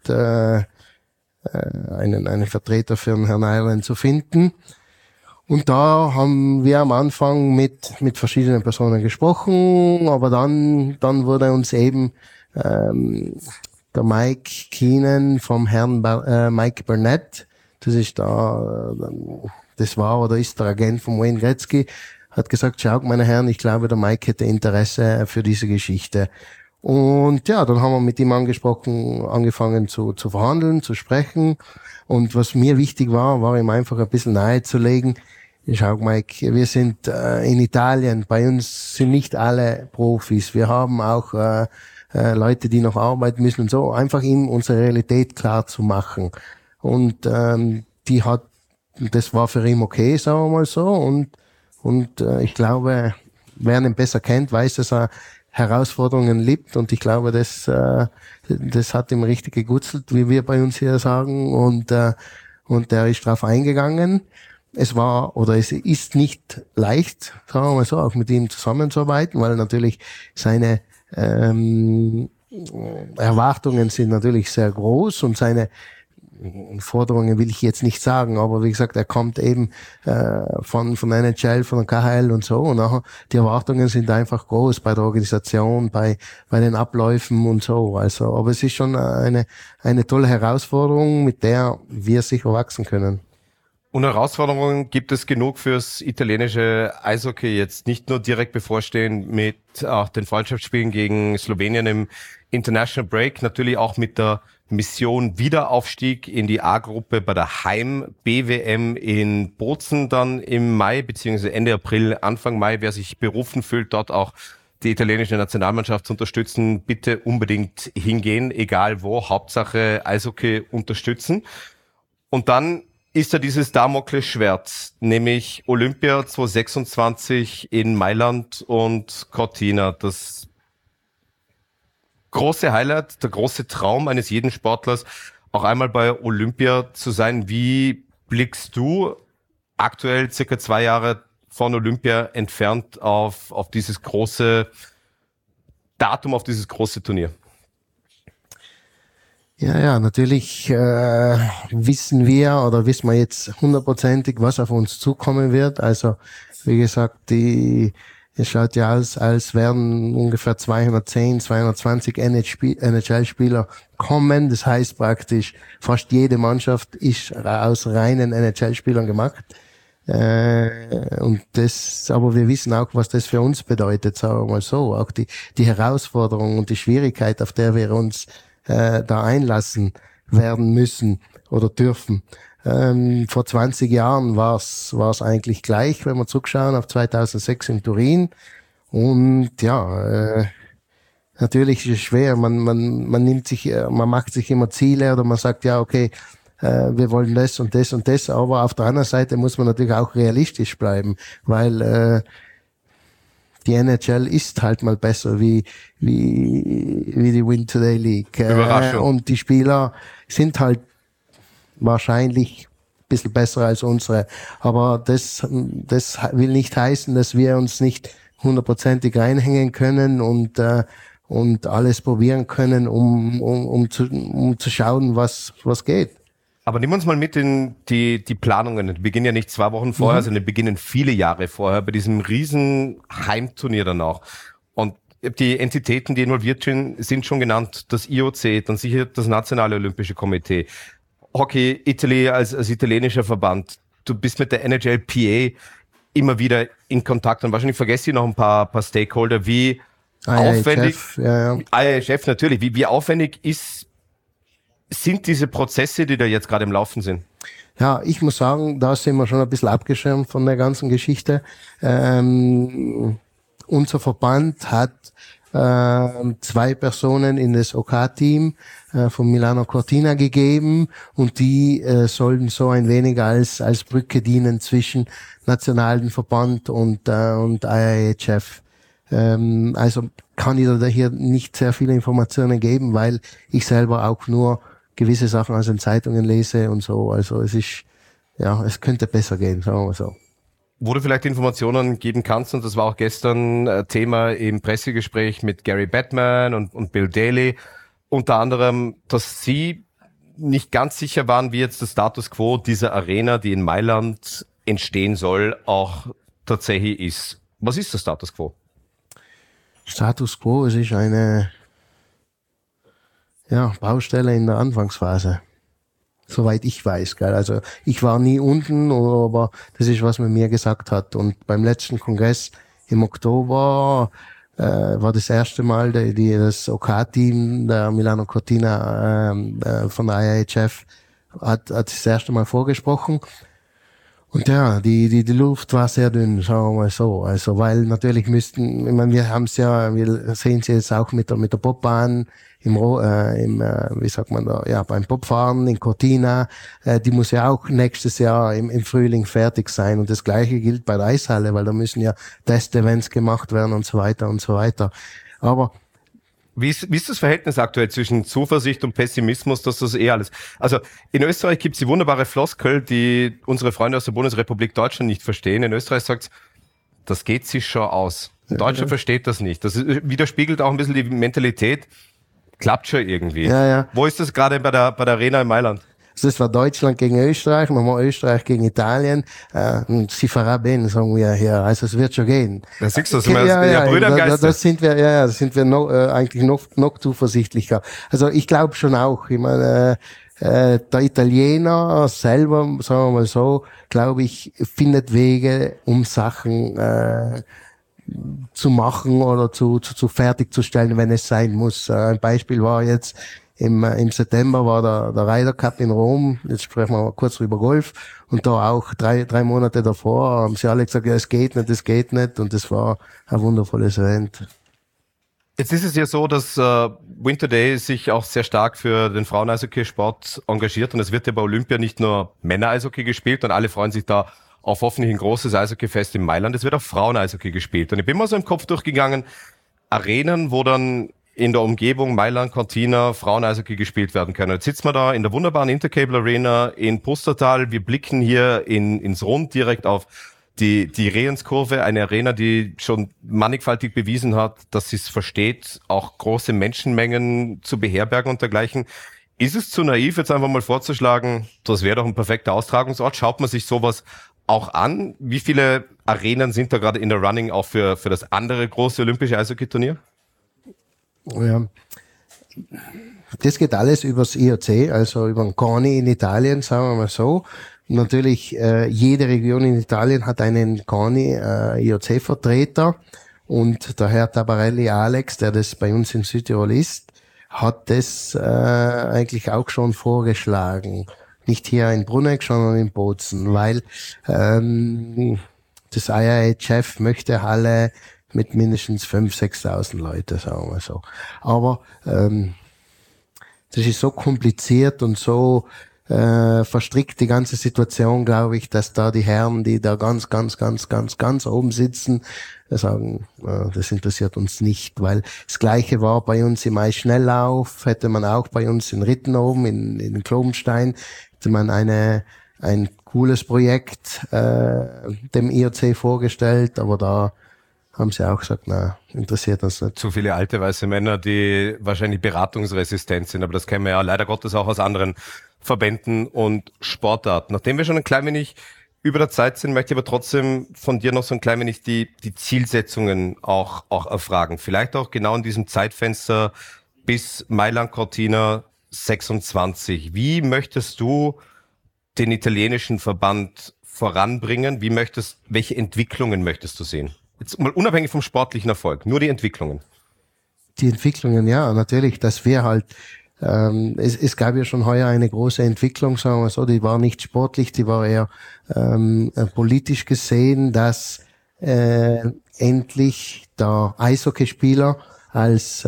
einen Vertreter für den Herrn Ireland zu finden. Und da haben wir am Anfang mit verschiedenen Personen gesprochen, aber dann wurde uns eben der Mike Keenan vom Herrn Mike Burnett, das war oder ist der Agent von Wayne Gretzky, hat gesagt, schau, meine Herren, ich glaube, der Mike hätte Interesse für diese Geschichte. Und ja, dann haben wir mit ihm angefangen zu verhandeln, zu sprechen. Und was mir wichtig war ihm einfach ein bisschen nahezulegen. Schau, Mike, wir sind in Italien, bei uns sind nicht alle Profis. Wir haben auch Leute, die noch arbeiten müssen und so. Einfach ihm unsere Realität klar zu machen. Und das war für ihn okay, sagen wir mal so. Und ich glaube, wer ihn besser kennt, weiß, dass er Herausforderungen liebt, und ich glaube, das hat ihm richtig gegutzelt, wie wir bei uns hier sagen, und er ist drauf eingegangen. es war oder es ist nicht leicht, sagen wir mal so, auch mit ihm zusammenzuarbeiten, weil natürlich seine Erwartungen sind natürlich sehr groß und seine Forderungen will ich jetzt nicht sagen, aber wie gesagt, er kommt eben von NHL, von der KHL und so, und nachher die Erwartungen sind einfach groß bei der Organisation, bei den Abläufen und so. Also, aber es ist schon eine tolle Herausforderung, mit der wir sicher wachsen können. Und Herausforderungen gibt es genug fürs italienische Eishockey, jetzt nicht nur direkt bevorstehend mit den Freundschaftsspielen gegen Slowenien im International Break, natürlich auch mit der Mission Wiederaufstieg in die A-Gruppe bei der Heim-BWM in Bozen dann im Mai, beziehungsweise Ende April, Anfang Mai. Wer sich berufen fühlt, dort auch die italienische Nationalmannschaft zu unterstützen, bitte unbedingt hingehen, egal wo, Hauptsache Eishockey unterstützen. Und dann ist da dieses Damoklesschwert, nämlich Olympia 2026 in Mailand und Cortina. Das große Highlight, der große Traum eines jeden Sportlers, auch einmal bei Olympia zu sein. Wie blickst du aktuell circa 2 Jahre von Olympia entfernt auf dieses große Datum, auf dieses große Turnier? Ja, natürlich wissen wir jetzt hundertprozentig, was auf uns zukommen wird. Also, wie gesagt, es schaut ja aus, als werden ungefähr 210, 220 NHL-Spieler kommen. Das heißt praktisch, fast jede Mannschaft ist aus reinen NHL-Spielern gemacht. Aber wir wissen auch, was das für uns bedeutet, sagen wir mal so. Auch die Herausforderung und die Schwierigkeit, auf der wir uns da einlassen werden müssen oder dürfen. Vor 20 Jahren war es eigentlich gleich, wenn wir zurückschauen auf 2006 in Turin. Und ja, natürlich ist es schwer. Man macht sich immer Ziele oder man sagt, ja, okay, wir wollen das und das und das. Aber auf der anderen Seite muss man natürlich auch realistisch bleiben, weil die NHL ist halt mal besser wie die Win Today League. Überraschung. Und die Spieler sind halt wahrscheinlich ein bisschen besser als unsere. Aber das will nicht heißen, dass wir uns nicht hundertprozentig reinhängen können und alles probieren können, um zu schauen, was geht. Aber nimm uns mal mit in die Planungen. Die beginnen ja nicht 2 Wochen vorher, sondern die beginnen viele Jahre vorher bei diesem riesen Heimturnier dann auch. Und die Entitäten, die involviert sind schon genannt. Das IOC, dann sicher das Nationale Olympische Komitee, Hockey Italy als italienischer Verband. Du bist mit der NHLPA immer wieder in Kontakt und wahrscheinlich vergesst ihr noch ein paar Stakeholder. Wie aufwendig, IHF natürlich, wie aufwendig sind diese Prozesse, die da jetzt gerade im Laufen sind? Ja, ich muss sagen, da sind wir schon ein bisschen abgeschirmt von der ganzen Geschichte. Unser Verband hat 2 Personen in das OK-Team von Milano Cortina gegeben und die sollen so ein wenig als Brücke dienen zwischen nationalen Verband und IIHF. Also kann ich da hier nicht sehr viele Informationen geben, weil ich selber auch nur gewisse Sachen aus den Zeitungen lese und so. Also es könnte besser gehen, sagen wir so. Wo du vielleicht Informationen geben kannst, und das war auch gestern Thema im Pressegespräch mit Gary Bettman und Bill Daly, unter anderem, dass sie nicht ganz sicher waren, wie jetzt der Status quo dieser Arena, die in Mailand entstehen soll, auch tatsächlich ist. Was ist der Status quo? Status quo, es ist eine Baustelle in der Anfangsphase. Soweit ich weiß, gell. Also ich war nie unten, aber das ist, was man mir gesagt hat. Und beim letzten Kongress im Oktober war das erste Mal das OK-Team der Milano Cortina von der IIHF hat das erste Mal vorgesprochen. Und ja, die Luft war sehr dünn, sagen wir mal so. Also, weil natürlich wir sehen sie jetzt auch mit der Bobbahn beim Bobfahren in Cortina. Die muss ja auch nächstes Jahr im Frühling fertig sein. Und das Gleiche gilt bei der Eishalle, weil da müssen ja Testevents gemacht werden und so weiter und so weiter. Aber Wie ist das Verhältnis aktuell zwischen Zuversicht und Pessimismus, dass das alles... Also in Österreich gibt es die wunderbare Floskel, die unsere Freunde aus der Bundesrepublik Deutschland nicht verstehen. In Österreich sagt das geht sich schon aus. Deutschland versteht das nicht. Das widerspiegelt auch ein bisschen die Mentalität. Klappt schon irgendwie. Ja. Wo ist das gerade bei der Arena in Mailand? Also das war Deutschland gegen Österreich, nochmal Österreich gegen Italien. Und si farà bene, sagen wir hier. Also es wird schon gehen. Da siehst du, Brüder im Geiste. Das sind wir, eigentlich noch zuversichtlicher. Also ich glaube schon auch. Ich meine, der Italiener selber, sagen wir mal so, glaube ich, findet Wege, um Sachen zu machen oder zu fertigzustellen, wenn es sein muss. Ein Beispiel war jetzt, im September war der Ryder Cup in Rom. Jetzt sprechen wir mal kurz über Golf. Und da auch drei Monate davor haben sie alle gesagt, ja, es geht nicht. Und es war ein wundervolles Event. Jetzt ist es ja so, dass Winter Day sich auch sehr stark für den Frauen-Eishockey-Sport engagiert. Und es wird ja bei Olympia nicht nur Männer-Eishockey gespielt und alle freuen sich da auf hoffentlich ein großes Eishockey-Fest in Mailand. Es wird auch Frauen-Eishockey gespielt. Und ich bin mal so im Kopf durchgegangen, Arenen, wo dann in der Umgebung Mailand, Cortina, Frauen-Eishockey gespielt werden können. Jetzt sitzen wir da in der wunderbaren Intercable Arena in Pustertal. Wir blicken hier ins Rund direkt auf die Rehenskurve, eine Arena, die schon mannigfaltig bewiesen hat, dass sie es versteht, auch große Menschenmengen zu beherbergen und dergleichen. Ist es zu naiv, jetzt einfach mal vorzuschlagen, das wäre doch ein perfekter Austragungsort? Schaut man sich sowas auch an? Wie viele Arenen sind da gerade in der Running auch für das andere große olympische Eishockey-Turnier? Ja. Das geht alles übers IOC, also über den CONI in Italien, sagen wir mal so. Natürlich, jede Region in Italien hat einen CONI IOC-Vertreter und der Herr Tabarelli Alex, der das bei uns in Südtirol ist, hat das eigentlich auch schon vorgeschlagen. Nicht hier in Bruneck, sondern in Bozen, weil das IIHF möchte Halle mit mindestens 5.000, 6.000 Leute, sagen wir so. Aber das ist so kompliziert und so verstrickt, die ganze Situation, glaube ich, dass da die Herren, die da ganz oben sitzen, sagen, das interessiert uns nicht, weil das Gleiche war bei uns im Eisschnelllauf, hätte man auch bei uns in Ritten oben, in Klobenstein, hätte man ein cooles Projekt dem IOC vorgestellt, aber da haben sie auch gesagt, na, interessiert uns nicht. Zu viele alte weiße Männer, die wahrscheinlich beratungsresistent sind, aber das kennen wir ja leider Gottes auch aus anderen Verbänden und Sportarten. Nachdem wir schon ein klein wenig über der Zeit sind, möchte ich aber trotzdem von dir noch so ein klein wenig die Zielsetzungen auch erfragen. Vielleicht auch genau in diesem Zeitfenster bis Mailand Cortina 26. Wie möchtest du den italienischen Verband voranbringen? Welche Entwicklungen möchtest du sehen? Jetzt mal unabhängig vom sportlichen Erfolg, nur die Entwicklungen. Die Entwicklungen, ja, natürlich, dass wir halt, es gab ja schon heuer eine große Entwicklung, sagen wir so, die war nicht sportlich, die war eher politisch gesehen, dass endlich der Eishockeyspieler als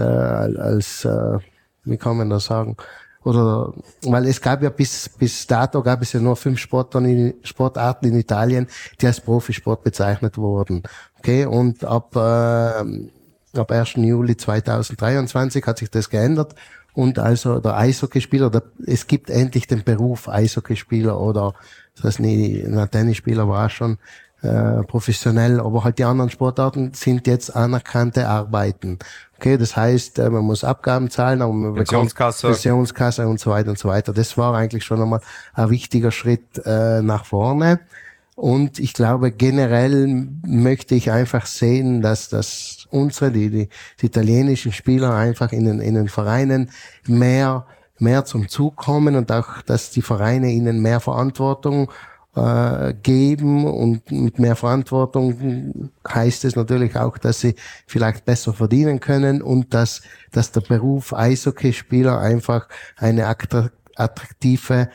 wie kann man das sagen, oder, weil es gab ja bis dato gab es ja nur 5 Sportarten in Italien, die als Profisport bezeichnet wurden. Okay, und ab 1. Juli 2023 hat sich das geändert und also der Eishockeyspieler, es gibt endlich den Beruf Eishockeyspieler oder das heißt, ein Tennisspieler war schon professionell, aber halt die anderen Sportarten sind jetzt anerkannte Arbeiten. Okay, das heißt, man muss Abgaben zahlen, aber man bekommt Pensionskasse und so weiter und so weiter. Das war eigentlich schon einmal ein wichtiger Schritt nach vorne. Und ich glaube, generell möchte ich einfach sehen, dass die italienischen Spieler einfach in den Vereinen mehr zum Zug kommen und auch, dass die Vereine ihnen mehr Verantwortung geben, und mit mehr Verantwortung heißt es natürlich auch, dass sie vielleicht besser verdienen können und dass der Beruf Eishockeyspieler einfach eine attraktive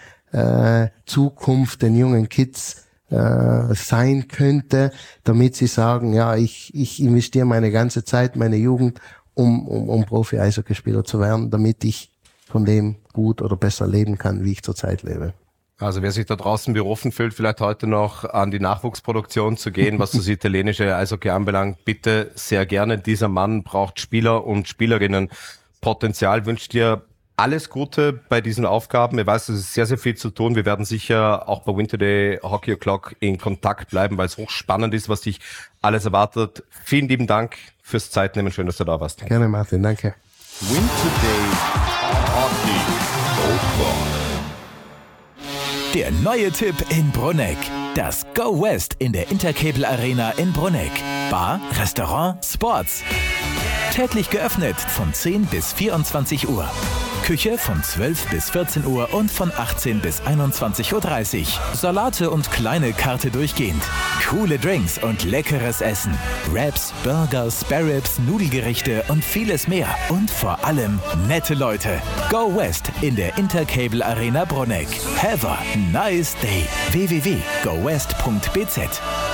Zukunft den jungen Kids sein könnte, damit sie sagen, ja, ich investiere meine ganze Zeit, meine Jugend, um Profi-Eishockeyspieler zu werden, damit ich von dem gut oder besser leben kann, wie ich zurzeit lebe. Also wer sich da draußen berufen fühlt, vielleicht heute noch an die Nachwuchsproduktion zu gehen, was das italienische Eishockey anbelangt, bitte sehr gerne. Dieser Mann braucht Spieler und Spielerinnen Potenzial. Wünsche dir alles Gute bei diesen Aufgaben. Ich weiß, es ist sehr, sehr viel zu tun. Wir werden sicher auch bei Winter Day Hockey O'Clock in Kontakt bleiben, weil es hochspannend ist, was dich alles erwartet. Vielen lieben Dank fürs Zeitnehmen. Schön, dass du da warst. Gerne, Martin. Danke. Winter Day Hockey O'Clock. Der neue Tipp in Bruneck. Das Go West in der Intercable Arena in Bruneck. Bar, Restaurant, Sports. Täglich geöffnet von 10 bis 24 Uhr. Küche von 12 bis 14 Uhr und von 18 bis 21.30 Uhr. Salate und kleine Karte durchgehend. Coole Drinks und leckeres Essen. Wraps, Burger, Sparrows, Nudelgerichte und vieles mehr. Und vor allem nette Leute. Go West in der Intercable Arena Bruneck. Have a nice day. www.gowest.bz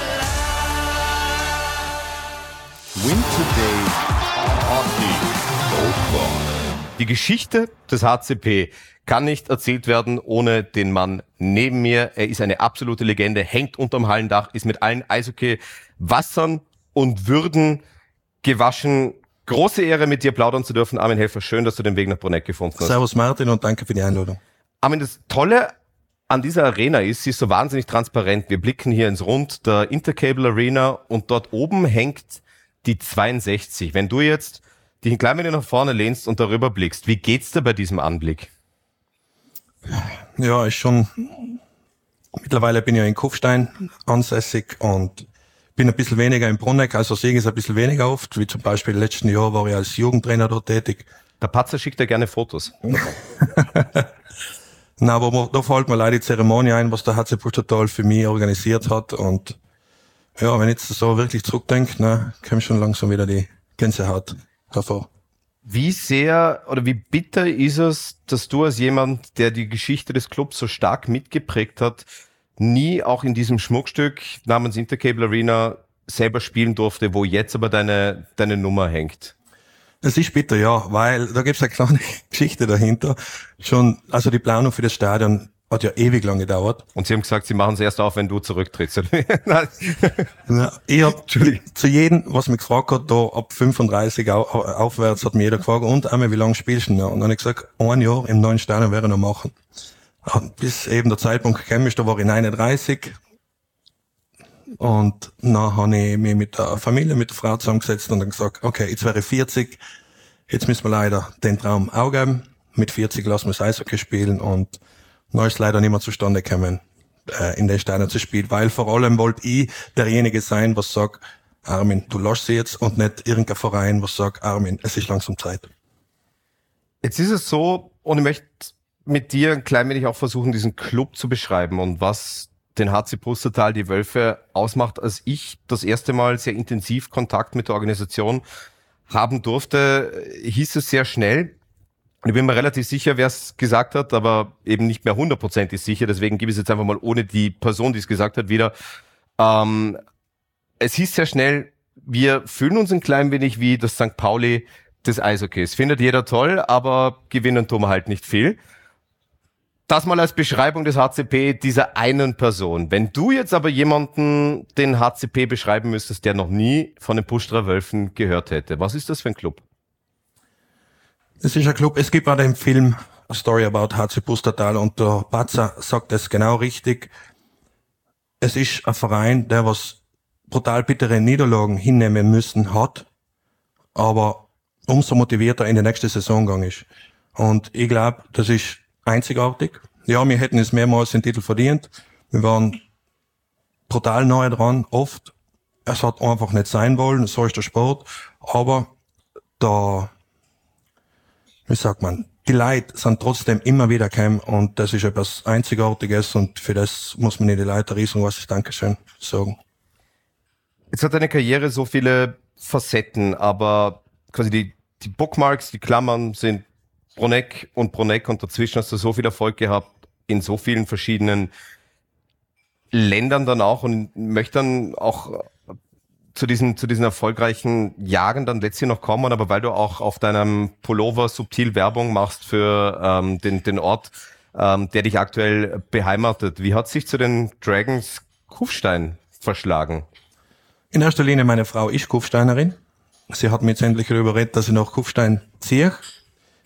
Winter Day Hockey O'Clock. Die Geschichte des HCP kann nicht erzählt werden ohne den Mann neben mir. Er ist eine absolute Legende, hängt unterm Hallendach, ist mit allen Eishockey-Wassern und Würden gewaschen. Große Ehre, mit dir plaudern zu dürfen. Armin Helfer, schön, dass du den Weg nach Bruneck gefunden hast. Servus Martin und danke für die Einladung. Armin, das Tolle an dieser Arena ist, sie ist so wahnsinnig transparent. Wir blicken hier ins Rund der Intercable Arena und dort oben hängt die 62. Wenn du jetzt dich ein klein wenig nach vorne lehnst und darüber blickst, wie geht's dir bei diesem Anblick? Ja, ist schon, mittlerweile bin ich ja in Kufstein ansässig und bin ein bisschen weniger in Bruneck, also sehe ich es ein bisschen weniger oft, wie zum Beispiel letzten Jahr war ich als Jugendtrainer dort tätig. Der Patzer schickt dir gerne Fotos. Na, aber da fällt mir leider die Zeremonie ein, was der HC Pustertal für mich organisiert hat und ja, wenn ich jetzt so wirklich zurückdenke, kommt schon langsam wieder die Gänsehaut hervor. Wie sehr oder wie bitter ist es, dass du als jemand, der die Geschichte des Clubs so stark mitgeprägt hat, nie auch in diesem Schmuckstück namens Intercable Arena selber spielen durfte, wo jetzt aber deine Nummer hängt? Es ist bitter, ja, weil da gibt's eine kleine Geschichte dahinter. Schon, also die Planung für das Stadion hat ja ewig lang gedauert. Und sie haben gesagt, sie machen es erst auf, wenn du zurücktrittst. Ja, ich hab zu jedem, was mich gefragt hat, da ab 35 aufwärts, hat mir jeder gefragt, und einmal, wie lange spielst du noch? Und dann habe ich gesagt, 1 Jahr im neuen Stadion werde ich noch machen. Und bis eben der Zeitpunkt gekommen ist, da war ich 39. Und dann habe ich mich mit der Familie, mit der Frau zusammengesetzt und dann gesagt, okay, jetzt wäre ich 40, jetzt müssen wir leider den Traum aufgeben. Mit 40 lassen wir das Eishockey spielen und dann ist leider nicht mehr zustande gekommen, in den Stadion zu spielen, weil vor allem wollte ich derjenige sein, was sagt, Armin, du lässt sie jetzt, und nicht irgendein Verein, was sagt, Armin, es ist langsam Zeit. Jetzt ist es so, und ich möchte mit dir ein klein wenig auch versuchen, diesen Club zu beschreiben und was den HC Pustertal, die Wölfe, ausmacht. Als ich das erste Mal sehr intensiv Kontakt mit der Organisation haben durfte, hieß es sehr schnell, und ich bin mir relativ sicher, wer es gesagt hat, aber eben nicht mehr 100% sicher, deswegen gebe ich es jetzt einfach mal ohne die Person, die es gesagt hat, wieder. Es hieß sehr schnell, wir fühlen uns ein klein wenig wie das St. Pauli des Eishockeys. Findet jeder toll, aber gewinnen tun wir halt nicht viel. Das mal als Beschreibung des HCP dieser einen Person. Wenn du jetzt aber jemanden den HCP beschreiben müsstest, der noch nie von den Pusterer Wölfen gehört hätte, was ist das für ein Club? Es ist ein Club, es gibt auch den Film A Story About HC Pustertal und der Patzer sagt es genau richtig. Es ist ein Verein, der was brutal bittere Niederlagen hinnehmen müssen hat, aber umso motivierter in die nächste Saison gegangen ist. Und ich glaube, das ist einzigartig. Ja, wir hätten es mehrmals den Titel verdient. Wir waren brutal nahe dran, oft. Es hat einfach nicht sein wollen, so ist der Sport. Aber wie sagt man, die Leute sind trotzdem immer wieder gekommen und das ist etwas Einzigartiges und für das muss man in die Leute ein riesengroßes Dankeschön sagen. Jetzt hat deine Karriere so viele Facetten, aber quasi die Bookmarks, die Klammern sind Bruneck und dazwischen hast du so viel Erfolg gehabt in so vielen verschiedenen Ländern dann auch und möchte dann auch zu diesen erfolgreichen Jahren dann letztlich noch kommen, aber weil du auch auf deinem Pullover subtil Werbung machst für den Ort, der dich aktuell beheimatet. Wie hat sich zu den Dragons Kufstein verschlagen? In erster Linie meine Frau ist Kufsteinerin. Sie hat mich jetzt endlich überredet, dass ich nach Kufstein ziehe.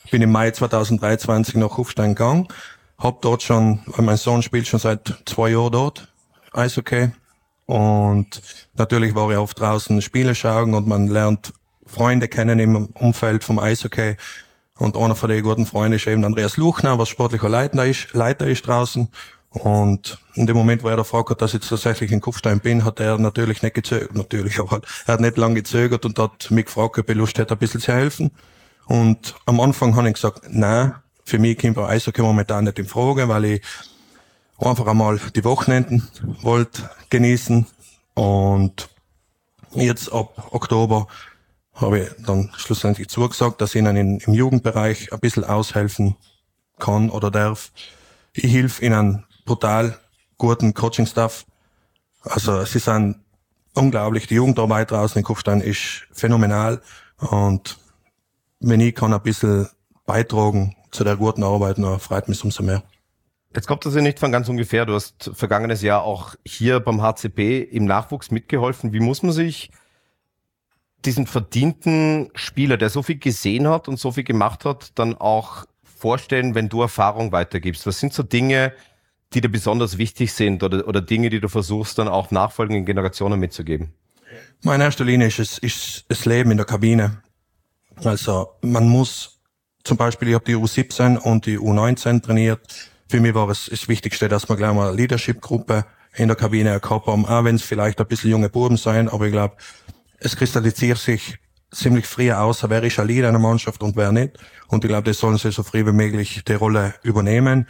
bin im Mai 2023 nach Kufstein gegangen, hab dort schon, weil mein Sohn spielt schon seit 2 Jahren dort, Eishockey. Und natürlich war ich oft draußen Spiele schauen und man lernt Freunde kennen im Umfeld vom Eishockey. Und einer von den guten Freunden ist eben Andreas Luchner, was sportlicher Leiter ist draußen. Und in dem Moment, wo er da gefragt hat, dass ich jetzt tatsächlich in Kufstein bin, hat er natürlich nicht gezögert, aber er hat nicht lange gezögert und hat mich gefragt, ob ich Lust hätte, ein bisschen zu helfen. Und am Anfang habe ich gesagt, nein, für mich kommt Eishockey momentan nicht in Frage, weil ich einfach einmal die Wochenenden wollte genießen. Und jetzt ab Oktober habe ich dann schlussendlich zugesagt, dass ich ihnen im Jugendbereich ein bisschen aushelfen kann oder darf. Ich helfe ihnen brutal guten Coaching-Staff. Also sie sind unglaublich. Die Jugendarbeit draußen in Kufstein ist phänomenal. Und wenn ich kann ein bisschen beitragen zu der guten Arbeit, dann freut mich umso mehr. Jetzt kommt das ja nicht von ganz ungefähr. Du hast vergangenes Jahr auch hier beim HCP im Nachwuchs mitgeholfen. Wie muss man sich diesen verdienten Spieler, der so viel gesehen hat und so viel gemacht hat, dann auch vorstellen, wenn du Erfahrung weitergibst? Was sind so Dinge, die dir besonders wichtig sind oder Dinge, die du versuchst, dann auch nachfolgenden Generationen mitzugeben? In erster Linie ist das Leben in der Kabine. Also man muss zum Beispiel, ich habe die U17 und die U19 trainiert. Für mich war es das Wichtigste, dass wir gleich mal eine Leadership-Gruppe in der Kabine gehabt haben, auch wenn es vielleicht ein bisschen junge Buben sein, aber ich glaube, es kristallisiert sich ziemlich früh aus, wer ist ein Leader in der Mannschaft und wer nicht. Und ich glaube, das sollen sie so früh wie möglich die Rolle übernehmen.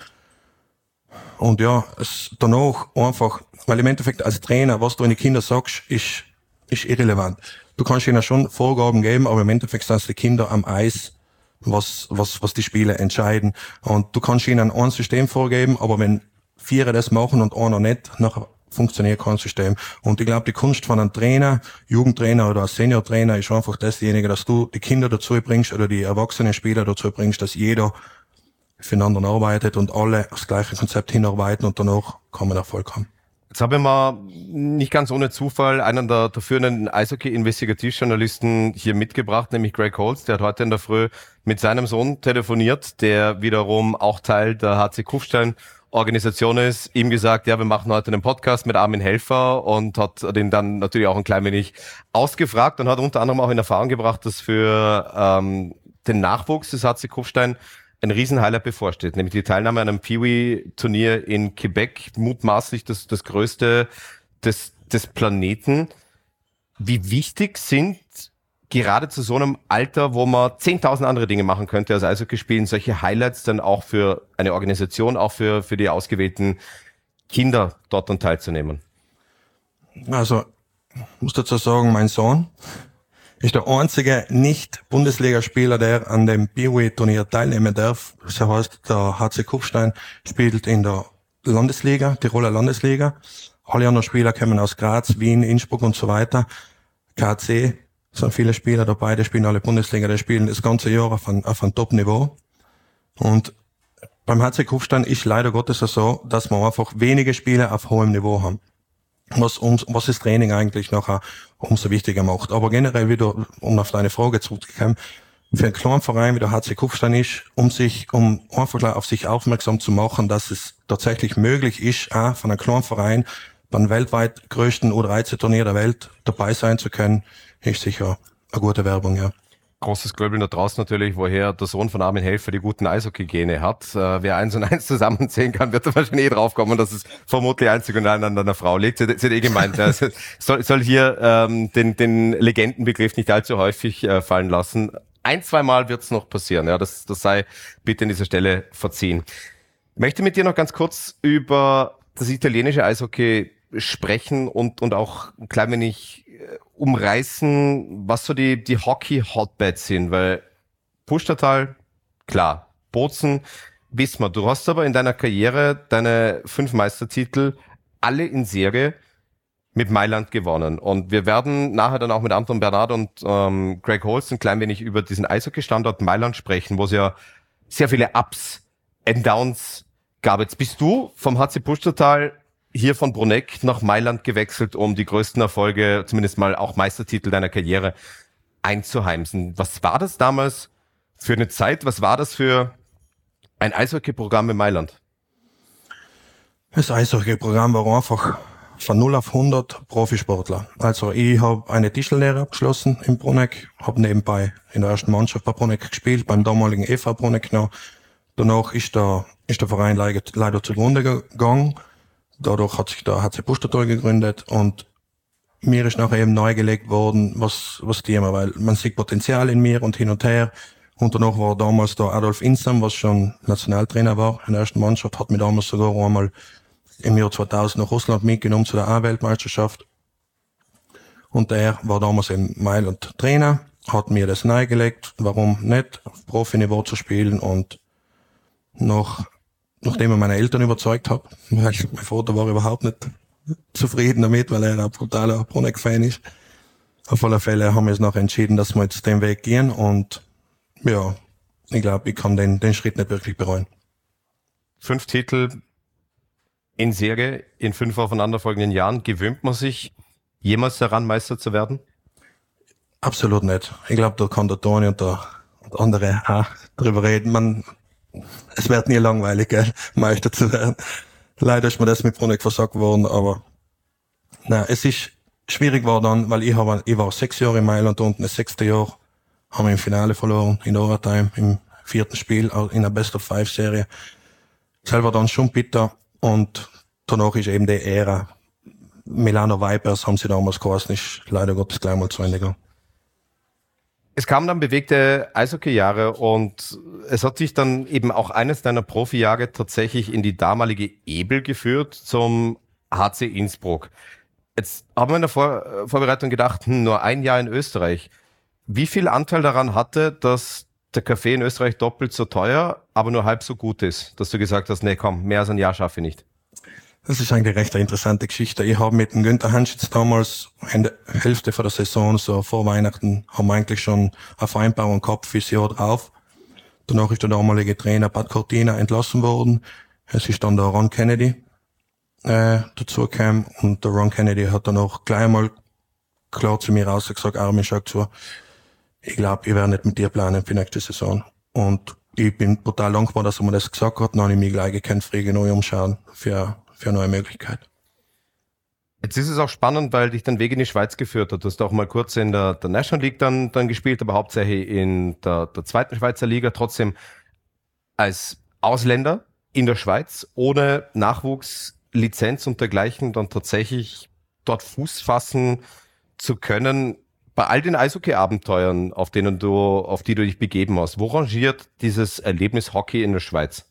Und ja, es danach einfach, weil im Endeffekt als Trainer, was du in die Kinder sagst, ist irrelevant. Du kannst ihnen schon Vorgaben geben, aber im Endeffekt sind es die Kinder am Eis, was die Spiele entscheiden. Und du kannst ihnen ein System vorgeben, aber wenn 4 das machen und einer nicht, nachher funktioniert kein System. Und ich glaube, die Kunst von einem Trainer, Jugendtrainer oder Seniortrainer ist einfach dasjenige, dass du die Kinder dazu bringst oder die erwachsenen Spieler dazu bringst, dass jeder füreinander arbeitet und alle das gleiche Konzept hinarbeiten und danach kann man Erfolg haben. Jetzt habe ich mal nicht ganz ohne Zufall einen der führenden Eishockey-Investigativjournalisten hier mitgebracht, nämlich Greg Holtz. Der hat heute in der Früh mit seinem Sohn telefoniert, der wiederum auch Teil der HC Kufstein Organisation ist, ihm gesagt, ja, wir machen heute einen Podcast mit Armin Helfer und hat den dann natürlich auch ein klein wenig ausgefragt und hat unter anderem auch in Erfahrung gebracht, dass für den Nachwuchs des HC Kufstein ein Riesenhighlight bevorsteht, nämlich die Teilnahme an einem Pee-Wee-Turnier in Quebec, mutmaßlich das größte des Planeten. Wie wichtig sind gerade zu so einem Alter, wo man 10.000 andere Dinge machen könnte als Eishockey spielen, solche Highlights dann auch für eine Organisation, auch für die ausgewählten Kinder dort dann teilzunehmen? Also, ich muss dazu sagen, mein Sohn ist der einzige Nicht-Bundesligaspieler, der an dem Pee-Wee-Turnier teilnehmen darf. Das heißt, der HC Kufstein spielt in der Landesliga, Tiroler Landesliga. Alle anderen Spieler kommen aus Graz, Wien, Innsbruck und so weiter. KC sind viele Spieler dabei, die spielen alle Bundesliga, die spielen das ganze Jahr auf ein Top-Niveau. Und beim HC Kufstein ist leider Gottes so, dass wir einfach wenige Spieler auf hohem Niveau haben. Was das Training eigentlich nachher umso wichtiger macht. Aber generell wieder, um auf deine Frage zurückzukommen, für einen kleinen Verein wie der HC Kufstein ist, um einfach auf sich aufmerksam zu machen, dass es tatsächlich möglich ist, auch von einem kleinen Verein beim weltweit größten U13-Turnier der Welt dabei sein zu können, ist sicher eine gute Werbung, ja. Großes Gröbeln da draußen natürlich, woher der Sohn von Armin Helfer die guten Eishockey-Gene hat. Wer 1 und 1 zusammenzählen kann, wird da wahrscheinlich draufkommen, dass es vermutlich einzig und allein an einer Frau liegt. Sie hat gemeint, soll hier den Legendenbegriff nicht allzu häufig fallen lassen. 1-2 Mal wird es noch passieren. Ja, das sei bitte an dieser Stelle verziehen. Ich möchte mit dir noch ganz kurz über das italienische Eishockey sprechen und auch ein klein wenig umreißen, was so die Hockey-Hotbeds sind, weil Pustertal, klar, Bozen, Wismar. Du hast aber in deiner Karriere deine 5 Meistertitel alle in Serie mit Mailand gewonnen. Und wir werden nachher dann auch mit Anton Bernard und Greg Holtz ein klein wenig über diesen Eishockey-Standort Mailand sprechen, wo es ja sehr viele Ups and Downs gab. Jetzt bist du vom HC Pustertal hier von Bruneck nach Mailand gewechselt, um die größten Erfolge, zumindest mal auch Meistertitel deiner Karriere einzuheimsen. Was war das damals für eine Zeit. Was war das für ein Eishockey-Programm in Mailand? Das Eishockey-Programm war einfach von 0 auf 100 Profisportler. Also ich habe eine Tischlerlehre abgeschlossen in Bruneck, habe nebenbei in der ersten Mannschaft bei Bruneck gespielt, beim damaligen EV Bruneck noch. Danach ist der Verein leider zugrunde gegangen. Dadurch hat sich der HC Pustertal gegründet und mir ist nachher eben neigelegt worden, was Thema, weil man sieht Potenzial in mir und hin und her. Und danach war damals der Adolf Insam, was schon Nationaltrainer war in der ersten Mannschaft, hat mich damals sogar einmal im Jahr 2000 nach Russland mitgenommen zu der A-Weltmeisterschaft. Und der war damals in Mailand Trainer, hat mir das neigelegt, warum nicht auf Profiniveau zu spielen. Und nachdem ich meine Eltern überzeugt habe, weil mein Vater war überhaupt nicht zufrieden damit, weil er ein brutaler Bruneck-Fan ist. Auf alle Fälle haben wir es nachher entschieden, dass wir jetzt den Weg gehen und ja, ich glaube, ich kann den Schritt nicht wirklich bereuen. 5 Titel in Serie in 5 aufeinanderfolgenden Jahren. Gewöhnt man sich jemals daran, Meister zu werden? Absolut nicht. Ich glaube, da kann der Toni und der andere auch drüber reden. Es wird nie langweilig, gell, Meister zu werden. Leider ist mir das mit Bruneck versagt worden, aber nein, es ist schwierig war dann, weil ich war 6 Jahre in Mailand und das 6. Jahr haben wir im Finale verloren, in der Overtime, im 4. Spiel, in der Best-of-5-Serie. Selber dann schon bitter und danach ist eben die Ära. Milano Vipers haben sie damals geheißen, ist leider Gottes gleich mal zu Ende gegangen. Es kamen dann bewegte Eishockey-Jahre und es hat sich dann eben auch eines deiner Profi-Jahre tatsächlich in die damalige Ebel geführt, zum HC Innsbruck. Jetzt haben wir in der Vorbereitung gedacht, nur ein Jahr in Österreich. Wie viel Anteil daran hatte, dass der Kaffee in Österreich doppelt so teuer, aber nur halb so gut ist, dass du gesagt hast, nee komm, mehr als ein Jahr schaffe ich nicht? Das ist eigentlich recht eine interessante Geschichte. Ich habe mit dem Günther Hanschitz damals in der Hälfte von der Saison, so vor Weihnachten, haben wir eigentlich schon eine Vereinbarung gehabt fürs Jahr drauf. Danach ist der damalige Trainer Pat Cortina entlassen worden. Es ist dann der Ron Kennedy dazu gekommen und der Ron Kennedy hat dann auch gleich mal klar zu mir rausgesagt, Armin, schau zu, ich glaube, ich werde nicht mit dir planen für nächste Saison. Und ich bin total dankbar, dass er mir das gesagt hat. Dann habe ich mich gleich gekannt, frage neu umschauen für eine neue Möglichkeit. Jetzt ist es auch spannend, weil dich dein Weg in die Schweiz geführt hat. Du hast auch mal kurz in der National League dann gespielt, aber hauptsächlich in der 2. Schweizer Liga. Trotzdem als Ausländer in der Schweiz, ohne Nachwuchslizenz und dergleichen, dann tatsächlich dort Fuß fassen zu können. Bei all den Eishockey-Abenteuern, auf die du dich begeben hast, wo rangiert dieses Erlebnis Hockey in der Schweiz?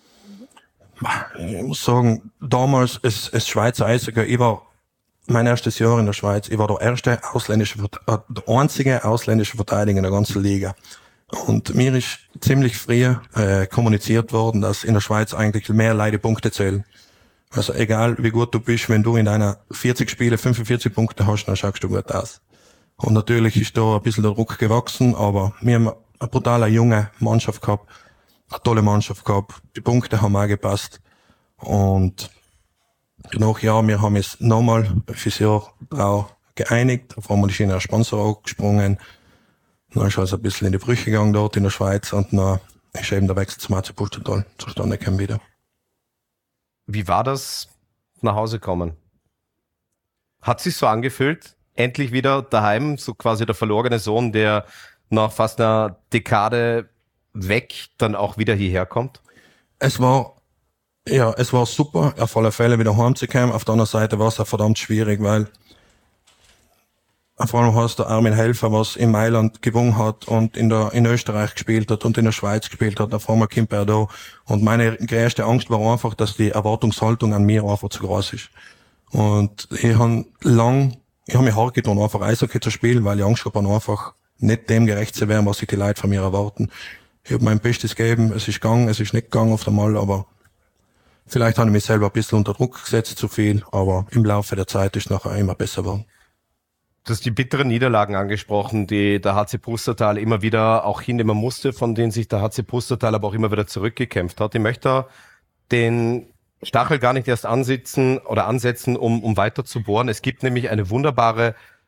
Ich muss sagen, damals ist Schweizer Eishockey, ich war mein erstes Jahr in der Schweiz, ich war der einzige ausländische Verteidiger in der ganzen Liga. Und mir ist ziemlich früh kommuniziert worden, dass in der Schweiz eigentlich mehr Leidepunkte zählen. Also egal wie gut du bist, wenn du in deiner 40 Spiele 45 Punkte hast, dann schaust du gut aus. Und natürlich ist da ein bisschen der Druck gewachsen, aber wir haben eine brutale junge Mannschaft gehabt, eine tolle Mannschaft gehabt, die Punkte haben auch gepasst. Und danach, ja, wir haben es nochmal fürs Jahr drauf geeinigt, auf einmal ist ein Sponsor auch gesprungen, dann ist also ein bisschen in die Brüche gegangen dort in der Schweiz und dann ist eben der Wechsel zum HC Pustertal zustande gekommen wieder. Wie war das nach Hause kommen? Hat sich so angefühlt? Endlich wieder daheim, so quasi der verlorene Sohn, der nach fast einer Dekade weg dann auch wieder hierher kommt? Es war super, auf alle Fälle wieder heimzukommen. Auf der anderen Seite war es auch verdammt schwierig, weil vor allem hast du Armin Helfer, was in Mailand gewonnen hat und in Österreich gespielt hat und in der Schweiz gespielt hat, auf einmal kommt er da. Und meine größte Angst war einfach, dass die Erwartungshaltung an mir einfach zu groß ist. Und ich habe mich hart getan, einfach Eishockey zu spielen, weil ich Angst habe, einfach nicht dem gerecht zu werden, was sich die Leute von mir erwarten. Ich habe mein Bestes gegeben, es ist gegangen, es ist nicht gegangen auf einmal, aber vielleicht habe ich mich selber ein bisschen unter Druck gesetzt, zu viel, aber im Laufe der Zeit ist es nachher immer besser geworden. Du hast die bitteren Niederlagen angesprochen, die der HC Pustertal immer wieder auch hinnehmen musste, von denen sich der HC Pustertal aber auch immer wieder zurückgekämpft hat. Ich möchte den Stachel gar nicht erst ansetzen, um weiter zu bohren. Es gibt nämlich eine wunderbare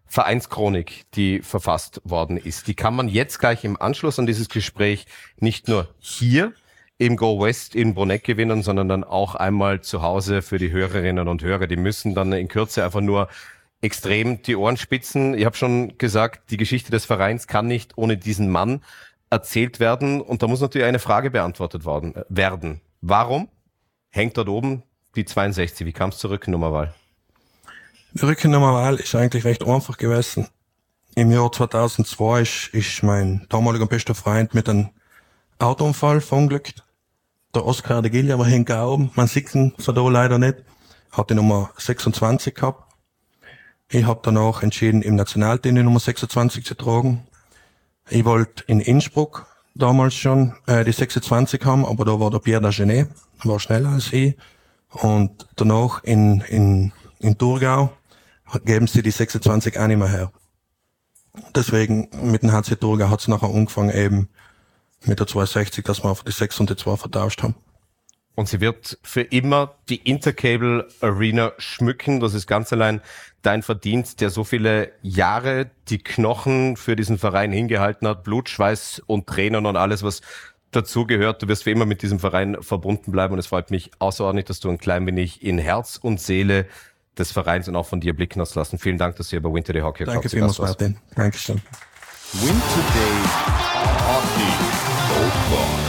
Vereinschronik, die verfasst worden ist. Die kann man jetzt gleich im Anschluss an dieses Gespräch nicht nur hier im Go West in Bruneck gewinnen, sondern dann auch einmal zu Hause für die Hörerinnen und Hörer. Die müssen dann in Kürze einfach nur extrem die Ohren spitzen. Ich habe schon gesagt, die Geschichte des Vereins kann nicht ohne diesen Mann erzählt werden. Und da muss natürlich eine Frage beantwortet werden. Warum hängt dort oben die 62? Wie kam es zur Rückennummerwahl? Die Rückennummerwahl ist eigentlich recht einfach gewesen. Im Jahr 2002 ist mein damaliger bester Freund mit einem Autounfall verunglückt. Der Oscar de Giglia war hinten oben. Man sieht ihn von da leider nicht. Hat die Nummer 26 gehabt. Ich habe danach entschieden, im Nationalteam die Nummer 26 zu tragen. Ich wollte in Innsbruck damals schon die 26 haben, aber da war der Pierre Dagenet, war schneller als ich. Und danach in Thurgau geben sie die 26 auch nicht mehr her. Deswegen mit dem HC Thurgau hat es nachher angefangen eben mit der 260, dass wir auf die 6 und die 2 vertauscht haben. Und sie wird für immer die Intercable Arena schmücken. Das ist ganz allein dein Verdienst, der so viele Jahre die Knochen für diesen Verein hingehalten hat. Blut, Schweiß und Tränen und alles, was dazugehört. Du wirst für immer mit diesem Verein verbunden bleiben. Und es freut mich außerordentlich, dass du ein klein wenig in Herz und Seele des Vereins und auch von dir blicken hast lassen. Vielen Dank, dass ihr bei Win Today Hockey Club Danke vielmals, Martin. Dankeschön. Win Today Hockey Club.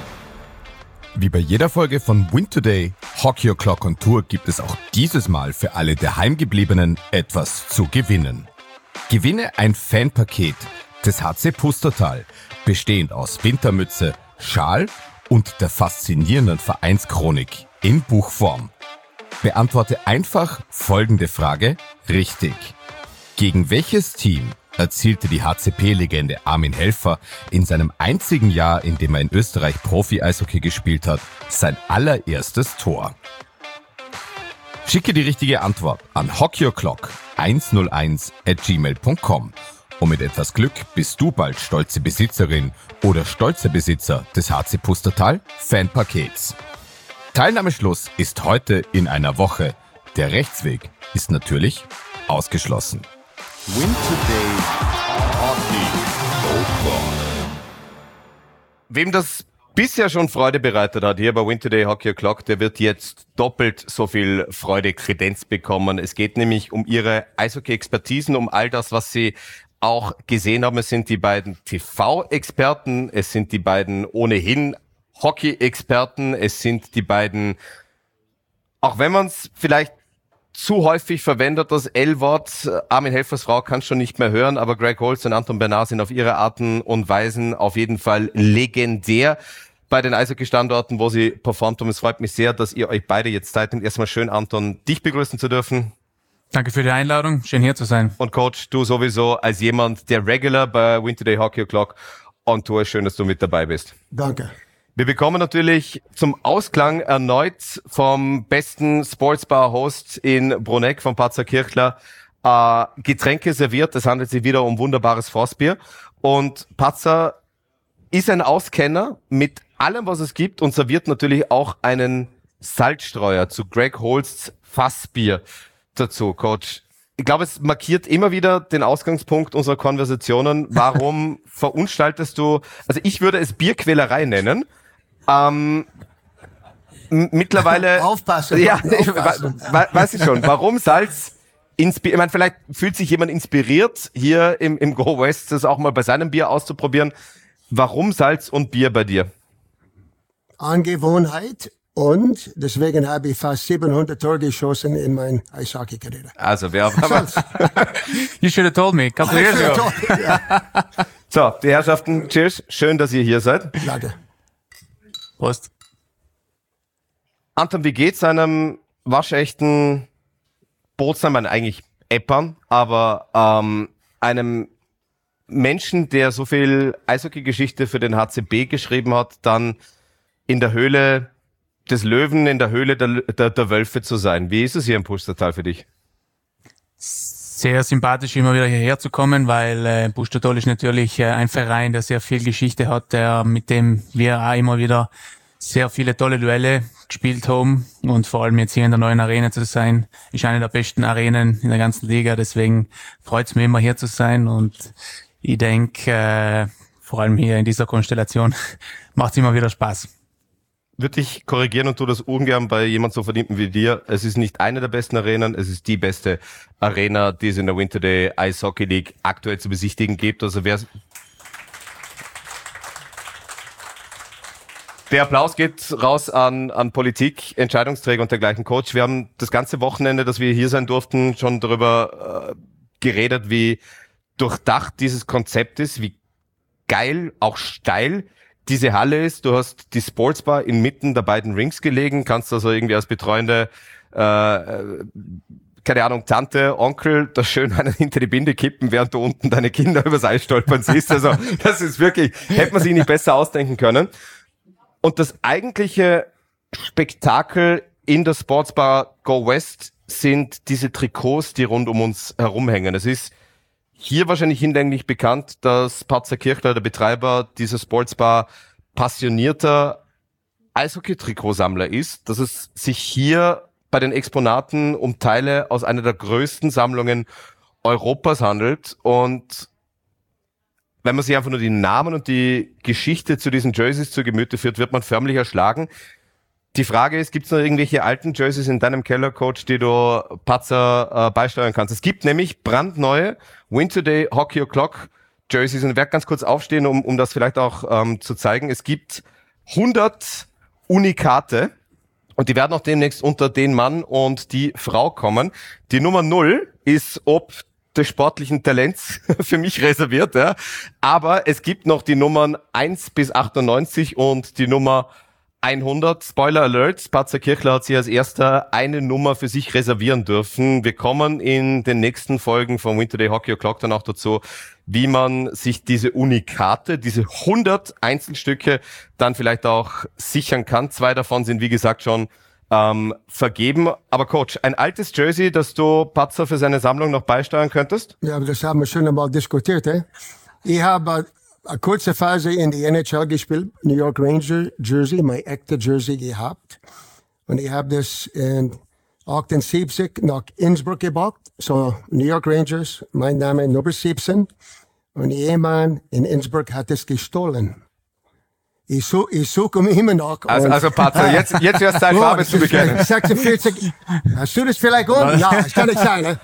Wie bei jeder Folge von Win Today Hockey O'Clock on Tour gibt es auch dieses Mal für alle Daheimgebliebenen etwas zu gewinnen. Gewinne ein Fanpaket des HC Pustertal, bestehend aus Wintermütze, Schal und der faszinierenden Vereinschronik in Buchform. Beantworte einfach folgende Frage richtig. Gegen welches Team erzielte die HCP-Legende Armin Helfer in seinem einzigen Jahr, in dem er in Österreich Profi-Eishockey gespielt hat, sein allererstes Tor? Schicke die richtige Antwort an hockeyo'clock101@gmail.com und mit etwas Glück bist du bald stolze Besitzerin oder stolzer Besitzer des HC Pustertal Fanpakets. Teilnahmeschluss ist heute in einer Woche. Der Rechtsweg ist natürlich ausgeschlossen. Win Today Hockey O'Clock. Wem das bisher schon Freude bereitet hat hier bei Win Today Hockey O'Clock, der wird jetzt doppelt so viel Freude Kredenz bekommen. Es geht nämlich um ihre Eishockey-Expertisen, um all das, was sie auch gesehen haben. Es sind die beiden TV-Experten, es sind die beiden ohnehin Hockey-Experten, es sind die beiden, auch wenn man es vielleicht zu häufig verwendet, das L-Wort. Armin Helfers Frau kann schon nicht mehr hören, aber Greg Holtz und Anton Bernard sind auf ihre Arten und Weisen auf jeden Fall legendär bei den Eishockey-Standorten, wo sie performt haben. Es freut mich sehr, dass ihr euch beide jetzt Zeit nehmt. Erstmal schön, Anton, dich begrüßen zu dürfen. Danke für die Einladung, schön hier zu sein. Und Coach, du sowieso als jemand, der Regular bei Win Today Hockey O'Clock on Tour, schön, dass du mit dabei bist. Danke. Wir bekommen natürlich zum Ausklang erneut vom besten Sportsbar-Host in Bruneck, von Patzer Kirchler, Getränke serviert. Es handelt sich wieder um wunderbares Fassbier. Und Patzer ist ein Auskenner mit allem, was es gibt, und serviert natürlich auch einen Salzstreuer zu Greg Holsts Fassbier dazu, Coach. Ich glaube, es markiert immer wieder den Ausgangspunkt unserer Konversationen. Warum verunstaltest du, also ich würde es Bierquälerei nennen, mittlerweile. Aufpassen. Ja, aufpassen. Weiß ich schon. Warum Salz? Ich meine, vielleicht fühlt sich jemand inspiriert, hier im Go West das auch mal bei seinem Bier auszuprobieren. Warum Salz und Bier bei dir? Angewohnheit, und deswegen habe ich fast 700 Tore geschossen in meiner Eishockey-Karriere. Also, wer You should have told me a couple of years ago. Ja, So, die Herrschaften, cheers. Schön, dass ihr hier seid. danke. Prost. Anton, wie geht's einem waschechten Bootsmann, eigentlich Eppern, aber einem Menschen, der so viel Eishockey-Geschichte für den HCB geschrieben hat, dann in der Höhle des Löwen, in der Höhle der Wölfe zu sein? Wie ist es hier im Pustertal für dich? Sehr sympathisch, immer wieder hierher zu kommen, weil Pustertal ist natürlich ein Verein, der sehr viel Geschichte hat, mit dem wir auch immer wieder sehr viele tolle Duelle gespielt haben und vor allem jetzt hier in der neuen Arena zu sein, ist eine der besten Arenen in der ganzen Liga. Deswegen freut es mich immer hier zu sein und ich denke, vor allem hier in dieser Konstellation macht es immer wieder Spaß. Würde ich korrigieren und tu das ungern bei jemand so Verdienten wie dir. Es ist nicht eine der besten Arenen, es ist die beste Arena, die es in der Winter Day Ice Hockey League aktuell zu besichtigen gibt. Also der Applaus geht raus an Politik, Entscheidungsträger und dergleichen. Coach, wir haben das ganze Wochenende, dass wir hier sein durften, schon darüber geredet, wie durchdacht dieses Konzept ist, wie geil, auch steil diese Halle ist. Du hast die Sportsbar inmitten der beiden Rinks gelegen, kannst also irgendwie als betreuende, keine Ahnung, Tante, Onkel, da schön einen hinter die Binde kippen, während du unten deine Kinder übers Eis stolpern siehst. Also das ist wirklich, hätte man sich nicht besser ausdenken können. Und das eigentliche Spektakel in der Sportsbar Go West sind diese Trikots, die rund um uns herumhängen. Es ist hier wahrscheinlich hinlänglich bekannt, dass Patzer Kirchler, der Betreiber dieser Sportsbar, passionierter Eishockey-Trikotsammler ist, dass es sich hier bei den Exponaten um Teile aus einer der größten Sammlungen Europas handelt. Und wenn man sich einfach nur die Namen und die Geschichte zu diesen Jerseys zu Gemüte führt, wird man förmlich erschlagen. Die Frage ist, gibt es noch irgendwelche alten Jerseys in deinem Keller, Coach, die du Patzer beisteuern kannst? Es gibt nämlich brandneue Winter Day Hockey O'Clock Jerseys. Und ich werde ganz kurz aufstehen, um das vielleicht auch zu zeigen. Es gibt 100 Unikate und die werden auch demnächst unter den Mann und die Frau kommen. Die Nummer 0 ist ob des sportlichen Talents für mich reserviert, ja. Aber es gibt noch die Nummern 1 bis 98 und die Nummer 100. Spoiler Alert, Patzer Kirchler hat sich als erster eine Nummer für sich reservieren dürfen. Wir kommen in den nächsten Folgen vom Winter Day Hockey O'Clock dann auch dazu, wie man sich diese Unikate, diese 100 Einzelstücke dann vielleicht auch sichern kann. 2 davon sind, wie gesagt, schon vergeben. Aber Coach, ein altes Jersey, das du Patzer für seine Sammlung noch beisteuern könntest? Ja, das haben wir schon einmal diskutiert. Ich habe eine kurze Phase in die NHL gespielt, New York Ranger Jersey, mein echte Jersey gehabt. Und ich habe das in 78 nach Innsbruck gebracht. So, New York Rangers, mein Name Nummer 17. Und jemand in Innsbruck hat es gestohlen. Ich suche mich immer noch. Also Patzer, jetzt erst Zeit, Farbe zu bekennen. 46. Hast du das vielleicht um? Ja, das kann nicht sein. Ne?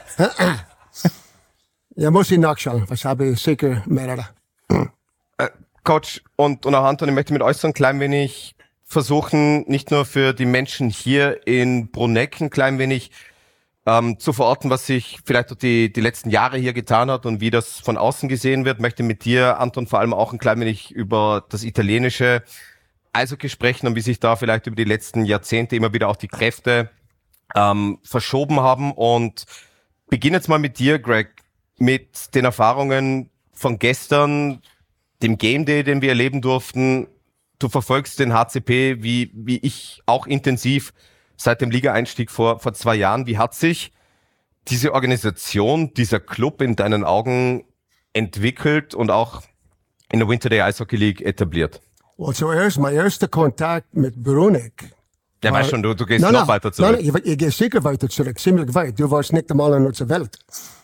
Ja, muss ich nachschauen. Was habe ich sicher mehrere. Coach und auch Anton, ich möchte mit euch so ein klein wenig versuchen, nicht nur für die Menschen hier in Bruneck ein klein wenig zu verorten, was sich vielleicht durch die letzten Jahre hier getan hat und wie das von außen gesehen wird. Möchte mit dir, Anton, vor allem auch ein klein wenig über das italienische Eishockey sprechen und wie sich da vielleicht über die letzten Jahrzehnte immer wieder auch die Kräfte verschoben haben. Und beginne jetzt mal mit dir, Greg, mit den Erfahrungen von gestern, dem Game Day, den wir erleben durften. Du verfolgst den HCP wie ich auch intensiv seit dem Liga-Einstieg vor 2 Jahren. Wie hat sich diese Organisation, dieser Club in deinen Augen entwickelt und auch in der Winter Day Ice Hockey League etabliert? Well, zuerst, mein erster Kontakt mit Bruneck. Ja, weißt schon, du gehst noch weiter zurück. Nein, ich gehe sicher weiter zurück, ziemlich weit. Du warst nicht einmal in unserer Welt.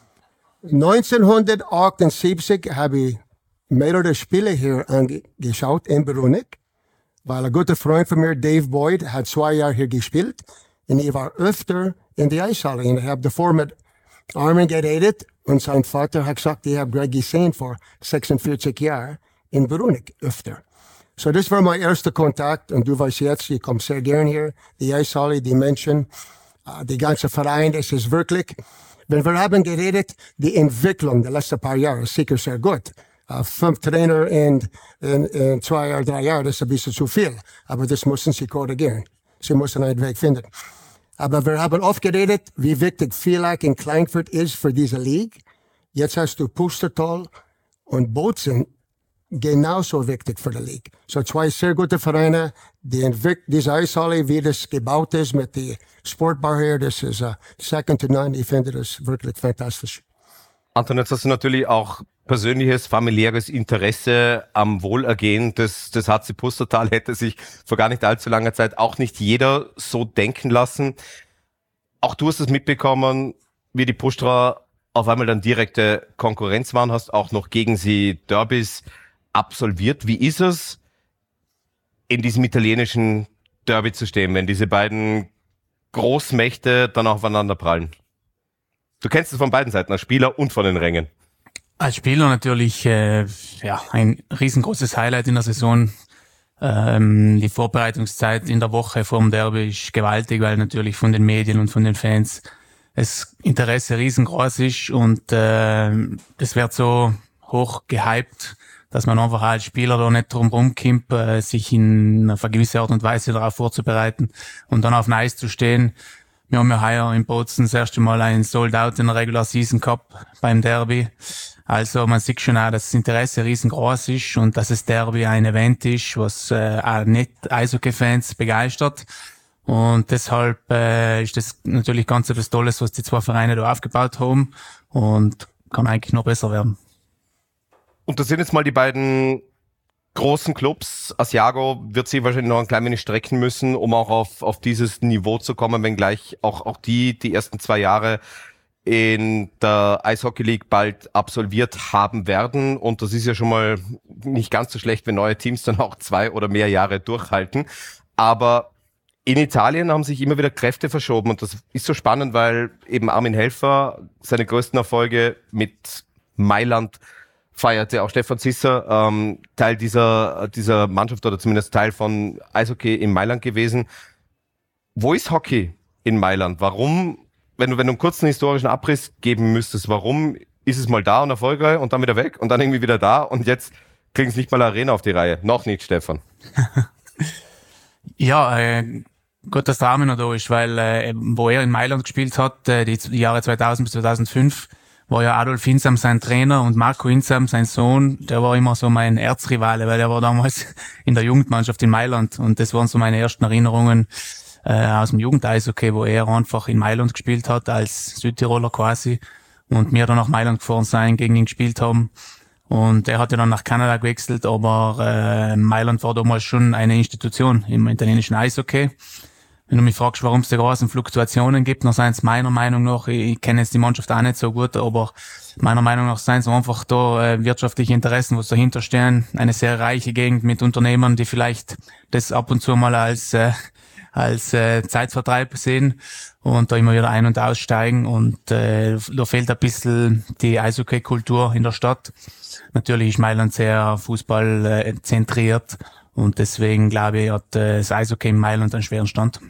1978 habe ich mehrere Spiele hier angeschaut in Bruneck, weil ein guter Freund von mir, Dave Boyd, hat 2 Jahre hier gespielt und ich war öfter in die Eishalle und ich habe davor mit Armin geredet und sein Vater hat gesagt, ich habe Greg gesehen vor 46 Jahren in Bruneck öfter. So das war mein erster Kontakt und du weißt jetzt, ich komme sehr gern hier, die Eishalle, die Menschen, die ganze Verein, das ist wirklich, wenn wir haben geredet, die Entwicklung der letzten paar Jahre ist sicher sehr gut. 5 Trainer in 2 Jahren, 3 Jahren, das ist ein bisschen zu viel. Aber das müssen sie korrigieren. Sie müssen einen Weg finden. Aber wir haben oft geredet, wie wichtig Villach in Kleinfurt ist für diese League. Jetzt hast du Pustertal und Bozen genauso wichtig für die League. So 2 sehr gute Vereine, diese Eishalle, wie das gebaut ist mit der Sportbar hier, das ist second to none. Ich finde das wirklich fantastisch. Anton, jetzt hast du natürlich auch persönliches, familiäres Interesse am Wohlergehen des HC Pustertal hätte sich vor gar nicht allzu langer Zeit auch nicht jeder so denken lassen. Auch du hast es mitbekommen, wie die Pusterer auf einmal dann direkte Konkurrenz waren, hast auch noch gegen sie Derbys absolviert. Wie ist es, in diesem italienischen Derby zu stehen, wenn diese beiden Großmächte dann aufeinander prallen? Du kennst es von beiden Seiten, als Spieler und von den Rängen. Als Spieler natürlich ein riesengroßes Highlight in der Saison. Die Vorbereitungszeit in der Woche vor dem Derby ist gewaltig, weil natürlich von den Medien und von den Fans das Interesse riesengroß ist und das wird so hoch gehypt, dass man einfach als Spieler da nicht drum rumkommt, sich in einer gewissen Art und Weise darauf vorzubereiten und dann auf dem Eis zu stehen. Wir haben ja heuer in Bozen das erste Mal ein Sold-Out in der Regular Season Cup beim Derby. Also man sieht schon auch, dass das Interesse riesengroß ist und dass das Derby ein Event ist, was auch nicht Eishockey-Fans begeistert. Und deshalb ist das natürlich ganz etwas Tolles, was die zwei Vereine da aufgebaut haben und kann eigentlich noch besser werden. Und das sind jetzt mal die beiden großen Clubs. Asiago wird sie wahrscheinlich noch ein klein wenig strecken müssen, um auch auf dieses Niveau zu kommen, wenngleich auch die ersten 2 Jahre in der Eishockey League bald absolviert haben werden. Und das ist ja schon mal nicht ganz so schlecht, wenn neue Teams dann auch 2 oder mehr Jahre durchhalten. Aber in Italien haben sich immer wieder Kräfte verschoben und das ist so spannend, weil eben Armin Helfer seine größten Erfolge mit Mailand feierte, auch Stefan Zisser, Teil dieser Mannschaft oder zumindest Teil von Eishockey in Mailand gewesen. Wo ist Hockey in Mailand? Warum, wenn du einen kurzen historischen Abriss geben müsstest, warum ist es mal da und erfolgreich und dann wieder weg und dann irgendwie wieder da und jetzt kriegen es nicht mal Arena auf die Reihe? Noch nicht, Stefan. Ja, gut, dass der Armin noch da ist, weil wo er in Mailand gespielt hat, die Jahre 2000 bis 2005, war ja Adolf Insam sein Trainer und Marco Insam, sein Sohn, der war immer so mein Erzrivale, weil er war damals in der Jugendmannschaft in Mailand und das waren so meine ersten Erinnerungen aus dem Jugendeishockey, wo er einfach in Mailand gespielt hat, als Südtiroler quasi und wir dann nach Mailand gefahren sein, gegen ihn gespielt haben und er hatte dann nach Kanada gewechselt, aber Mailand war damals schon eine Institution im italienischen Eishockey. Wenn du mich fragst, warum es da großen Fluktuationen gibt, dann seien es meiner Meinung nach, ich kenne jetzt die Mannschaft auch nicht so gut, aber meiner Meinung nach seien es einfach da wirtschaftliche Interessen, was dahinter stehen. Eine sehr reiche Gegend mit Unternehmern, die vielleicht das ab und zu mal als Zeitvertreib sehen und da immer wieder ein- und aussteigen und da fehlt ein bisschen die Eishockey-Kultur in der Stadt. Natürlich ist Mailand sehr Fußball zentriert und deswegen glaube ich, hat das Eishockey in Mailand einen schweren Stand.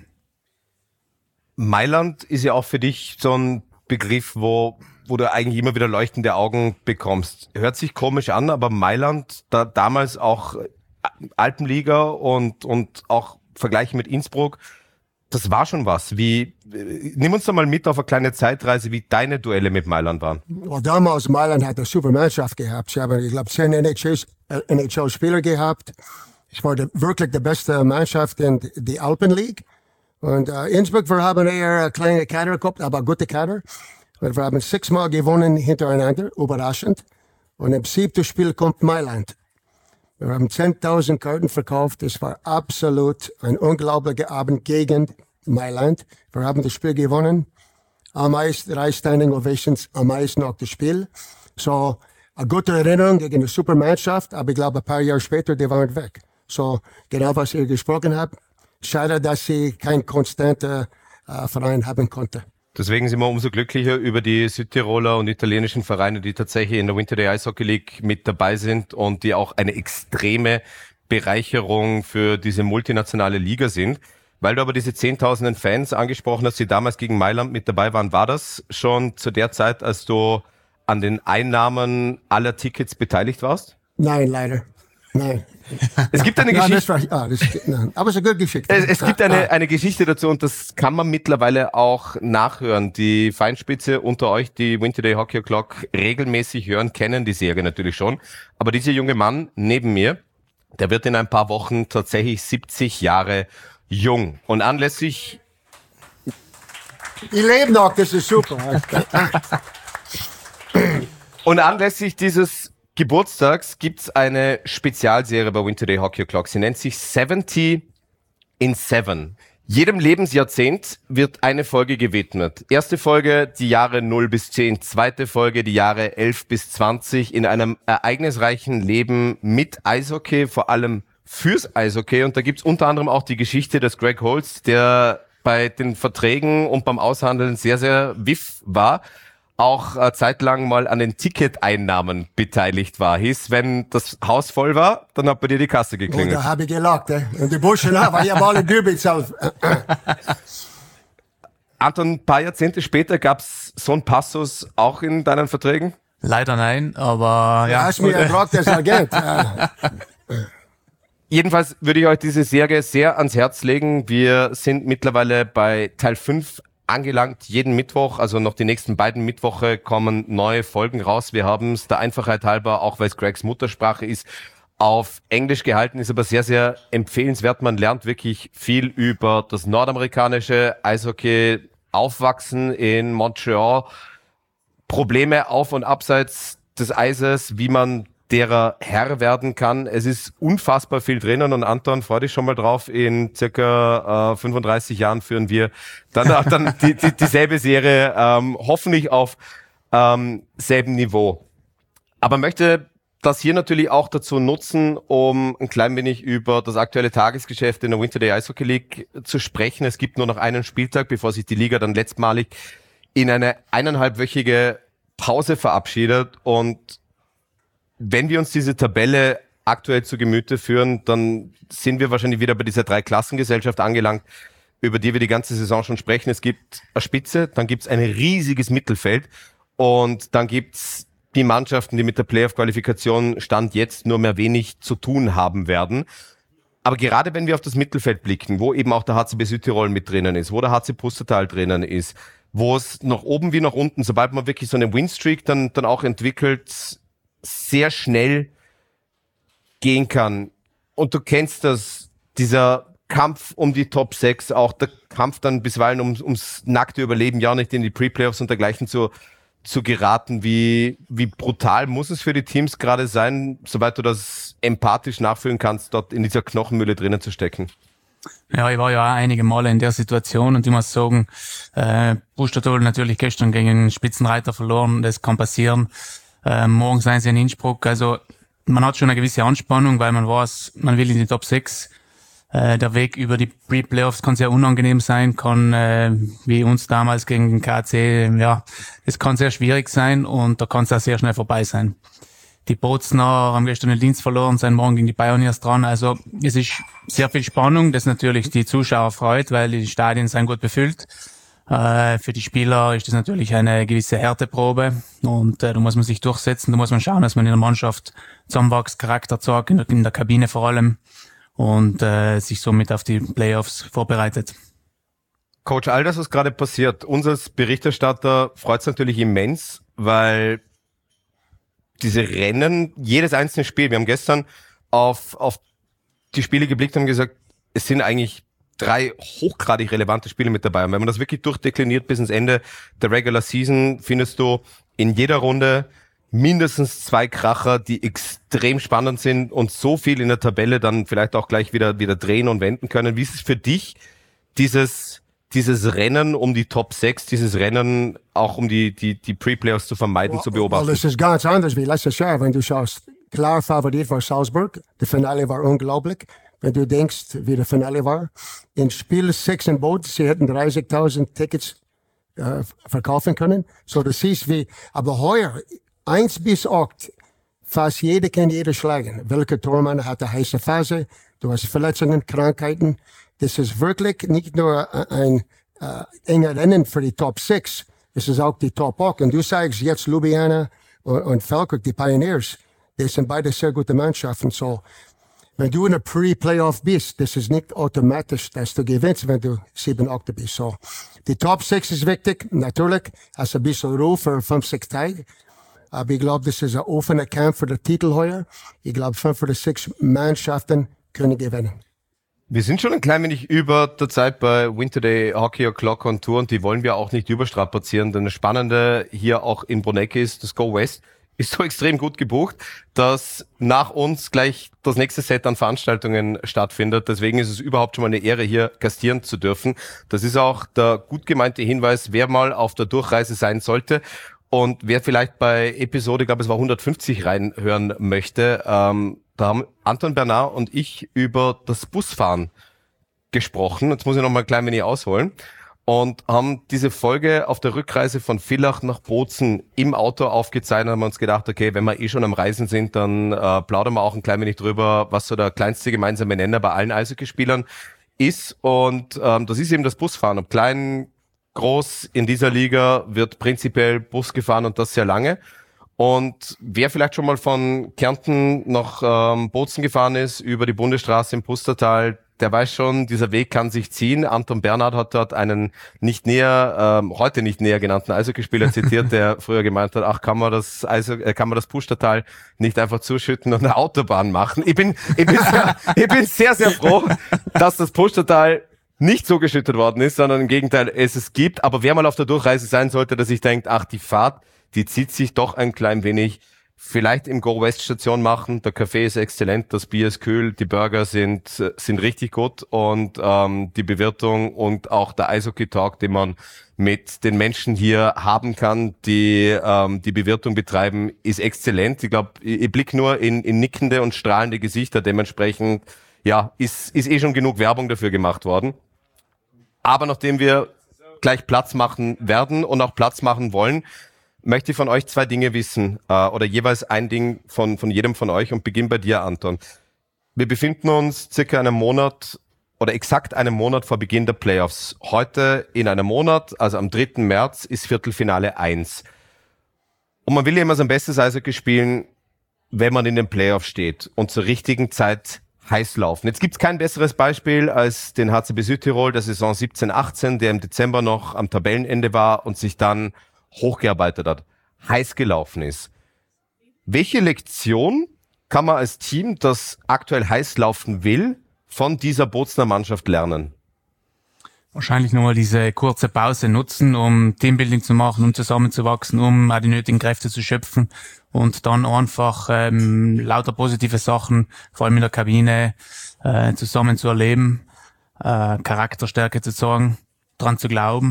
Mailand ist ja auch für dich so ein Begriff, wo du eigentlich immer wieder leuchtende Augen bekommst. Hört sich komisch an, aber Mailand, da damals auch Alpenliga und auch Vergleiche mit Innsbruck, das war schon was. Nimm uns doch mal mit auf eine kleine Zeitreise, wie deine Duelle mit Mailand waren. Well, damals Mailand hat eine super Mannschaft gehabt. Sie haben, ich glaube, 10 NHL-Spieler gehabt. Es war wirklich die beste Mannschaft in die Alpenliga. Und Innsbruck, wir haben eher eine kleine Kader gehabt, aber gute Kader. Und wir haben 6-mal gewonnen hintereinander, überraschend. Und im 7. Spiel kommt Mailand. Wir haben 10.000 Karten verkauft. Es war absolut ein unglaublicher Abend gegen Mailand. Wir haben das Spiel gewonnen. Am meisten 3 Standing Ovations, am meisten auch das Spiel. So, eine gute Erinnerung gegen eine super Mannschaft, aber ich glaube, ein paar Jahre später, die waren weg. So, genau was ihr gesprochen habt. Schade, dass sie keinen konstanten Verein haben konnte. Deswegen sind wir umso glücklicher über die Südtiroler und italienischen Vereine, die tatsächlich in der Winter Day Eishockey League mit dabei sind und die auch eine extreme Bereicherung für diese multinationale Liga sind. Weil du aber diese 10.000 Fans angesprochen hast, die damals gegen Mailand mit dabei waren, war das schon zu der Zeit, als du an den Einnahmen aller Tickets beteiligt warst? Nein, leider. Nein. Es gibt eine Geschichte. Aber es ist eine gute Geschichte. Es gibt eine Geschichte dazu und das kann man mittlerweile auch nachhören. Die Feinspitze unter euch, die Winter Day Hockey O'Clock regelmäßig hören, kennen die Serie natürlich schon. Aber dieser junge Mann neben mir, der wird in ein paar Wochen tatsächlich 70 Jahre jung. Und anlässlich... Ich lebe noch, das ist super. Und anlässlich dieses geburtstags gibt's eine Spezialserie bei Win Today Hockey O'Clock. Sie nennt sich 70 in 7. Jedem Lebensjahrzehnt wird eine Folge gewidmet. Erste Folge die Jahre 0 bis 10, zweite Folge die Jahre 11 bis 20 in einem ereignisreichen Leben mit Eishockey, vor allem fürs Eishockey. Und da gibt's unter anderem auch die Geschichte des Greg Holtz, der bei den Verträgen und beim Aushandeln sehr, sehr wiff war. Auch zeitlang mal an den Ticketeinnahmen beteiligt war. Hieß, wenn das Haus voll war, dann hat bei dir die Kasse geklingelt. Und da habe ich gelacht, Und die Burschen haben ja alle Bier bezahlt. Anton, ein paar Jahrzehnte später gab's so einen Passus auch in deinen Verträgen? Leider nein, aber ja. Hast mir gefragt, das Agent. Jedenfalls würde ich euch diese Serie sehr ans Herz legen. Wir sind mittlerweile bei Teil 5 angelangt. Jeden Mittwoch, also noch die nächsten beiden Mittwoche, kommen neue Folgen raus. Wir haben es der Einfachheit halber, auch weil es Gregs Muttersprache ist, auf Englisch gehalten, ist aber sehr, sehr empfehlenswert. Man lernt wirklich viel über das nordamerikanische Eishockey, Aufwachsen in Montreal, Probleme auf und abseits des Eises, wie man derer Herr werden kann. Es ist unfassbar viel drinnen und Anton, freu dich schon mal drauf, in circa 35 Jahren führen wir dann dieselbe Serie, hoffentlich auf selben Niveau. Aber möchte das hier natürlich auch dazu nutzen, um ein klein wenig über das aktuelle Tagesgeschäft in der Win Today Ice Hockey League zu sprechen. Es gibt nur noch einen Spieltag, bevor sich die Liga dann letztmalig in eine 1,5-wöchige Pause verabschiedet. Und wenn wir uns diese Tabelle aktuell zu Gemüte führen, dann sind wir wahrscheinlich wieder bei dieser Dreiklassengesellschaft angelangt, über die wir die ganze Saison schon sprechen. Es gibt eine Spitze, dann gibt es ein riesiges Mittelfeld und dann gibt's die Mannschaften, die mit der Playoff-Qualifikation Stand jetzt nur mehr wenig zu tun haben werden. Aber gerade wenn wir auf das Mittelfeld blicken, wo eben auch der HCB Südtirol mit drinnen ist, wo der HC Pustertal drinnen ist, wo es nach oben wie nach unten, sobald man wirklich so eine Winstreak dann auch entwickelt, sehr schnell gehen kann. Und du kennst das, dieser Kampf um die Top 6, auch der Kampf dann bisweilen ums nackte Überleben, ja nicht in die Pre-Playoffs und dergleichen zu geraten. Wie brutal muss es für die Teams gerade sein, soweit du das empathisch nachfühlen kannst, dort in dieser Knochenmühle drinnen zu stecken? Ja, ich war ja auch einige Male in der Situation und ich muss sagen, Pustertal natürlich gestern gegen einen Spitzenreiter verloren, das kann passieren. Morgen seien sie in Innsbruck, also man hat schon eine gewisse Anspannung, weil man weiß, man will in die Top 6. Der Weg über die Pre-Playoffs kann sehr unangenehm sein, kann wie uns damals gegen den KC, ja, es kann sehr schwierig sein und da kann es auch sehr schnell vorbei sein. Die Bozner haben gestern den Dienst verloren, sind morgen gegen die Pioneers dran, also es ist sehr viel Spannung, das natürlich die Zuschauer freut, weil die Stadien sind gut befüllt. Für die Spieler ist das natürlich eine gewisse Härteprobe und da muss man sich durchsetzen, da muss man schauen, dass man in der Mannschaft zusammenwächst, Charakter zeigt, in der Kabine vor allem und sich somit auf die Playoffs vorbereitet. Coach, all das, was gerade passiert, uns als Berichterstatter freut es natürlich immens, weil diese Rennen, jedes einzelne Spiel, wir haben gestern auf die Spiele geblickt und gesagt, es sind eigentlich 3 hochgradig relevante Spiele mit dabei. Und wenn man das wirklich durchdekliniert bis ins Ende der Regular Season, findest du in jeder Runde mindestens 2 Kracher, die extrem spannend sind und so viel in der Tabelle dann vielleicht auch gleich wieder drehen und wenden können. Wie ist es für dich, dieses Rennen um die Top 6, dieses Rennen auch um die Pre-Playoffs zu vermeiden, zu beobachten? Das ist ganz anders wie letztes Jahr, wenn du schaust. Klar Favorit war Salzburg. Das Finale war unglaublich. Wenn du denkst, wie das Finale war. In Spiel 6 in Boot, sie hätten 30.000 Tickets verkaufen können. So du siehst wie, aber heuer 1 bis 8, fast jeder kann jeder schlagen. Welcher Tormann hat eine heiße Phase, du hast Verletzungen, Krankheiten. Das ist wirklich nicht nur ein enger Rennen für die Top 6, es ist auch die Top 8. Und du sagst jetzt Ljubljana und Falkirk, die Pioneers, das sind beide sehr gute Mannschaften. So, wenn du in der Pre-Playoff bist, das ist nicht automatisch, dass du gewinnst, wenn du 7-8 bist. So, die Top 6 ist wichtig. Natürlich hast du ein bisschen Ruhe für 5-6 Tage. Aber ich glaube, das ist ein offener Kampf für den Titel heuer. Ich glaube, 5 oder 6 Mannschaften können gewinnen. Wir sind schon ein klein wenig über der Zeit bei Win Today Hockey O'Clock on Tour und die wollen wir auch nicht überstrapazieren, denn das Spannende hier auch in Bruneck ist, das Go West ist so extrem gut gebucht, dass nach uns gleich das nächste Set an Veranstaltungen stattfindet. Deswegen ist es überhaupt schon mal eine Ehre, hier gastieren zu dürfen. Das ist auch der gut gemeinte Hinweis, wer mal auf der Durchreise sein sollte und wer vielleicht bei Episode, ich glaube es war 150 reinhören möchte, da haben Anton Bernard und ich über das Busfahren gesprochen. Jetzt muss ich noch mal ein klein wenig ausholen. Und haben diese Folge auf der Rückreise von Villach nach Bozen im Auto aufgezeichnet, haben wir uns gedacht, okay, wenn wir schon am Reisen sind, dann plaudern wir auch ein klein wenig drüber, was so der kleinste gemeinsame Nenner bei allen Eishockeyspielern ist. Und das ist eben das Busfahren. Ob klein, groß, in dieser Liga wird prinzipiell Bus gefahren und das sehr lange. Und wer vielleicht schon mal von Kärnten nach Bozen gefahren ist, über die Bundesstraße im Pustertal, der weiß schon, dieser Weg kann sich ziehen. Anton Bernard hat dort einen heute nicht näher genannten Eishockeyspieler zitiert, der früher gemeint hat, ach, kann man das Pustertal nicht einfach zuschütten und eine Autobahn machen? Ich bin sehr, sehr froh, dass das Pustertal nicht so geschüttet worden ist, sondern im Gegenteil es gibt. Aber wer mal auf der Durchreise sein sollte, dass sich denkt, ach, die Fahrt, die zieht sich doch ein klein wenig, vielleicht im Go West Station machen. Der Kaffee ist exzellent, das Bier ist kühl, die Burger sind richtig gut und die Bewirtung und auch der Eishockey Talk, den man mit den Menschen hier haben kann, die die Bewirtung betreiben, ist exzellent. Ich glaube, ich blicke nur in nickende und strahlende Gesichter. Dementsprechend, ja, ist schon genug Werbung dafür gemacht worden. Aber nachdem wir gleich Platz machen werden und auch Platz machen wollen, möchte ich von euch 2 Dinge wissen, oder jeweils ein Ding von jedem von euch und beginne bei dir, Anton. Wir befinden uns circa einen Monat oder exakt einen Monat vor Beginn der Playoffs. Heute in einem Monat, also am 3. März, ist Viertelfinale 1. Und man will ja immer sein bestes Eishockey spielen, wenn man in den Playoffs steht und zur richtigen Zeit heiß laufen. Jetzt gibt's kein besseres Beispiel als den HCB Südtirol der Saison 17/18, der im Dezember noch am Tabellenende war und sich dann hochgearbeitet hat, heiß gelaufen ist. Welche Lektion kann man als Team, das aktuell heiß laufen will, von dieser Bozener Mannschaft lernen? Wahrscheinlich nochmal diese kurze Pause nutzen, um Teambuilding zu machen, um zusammenzuwachsen, um auch die nötigen Kräfte zu schöpfen und dann einfach lauter positive Sachen, vor allem in der Kabine, zusammen zu erleben, Charakterstärke zu zeigen, dran zu glauben.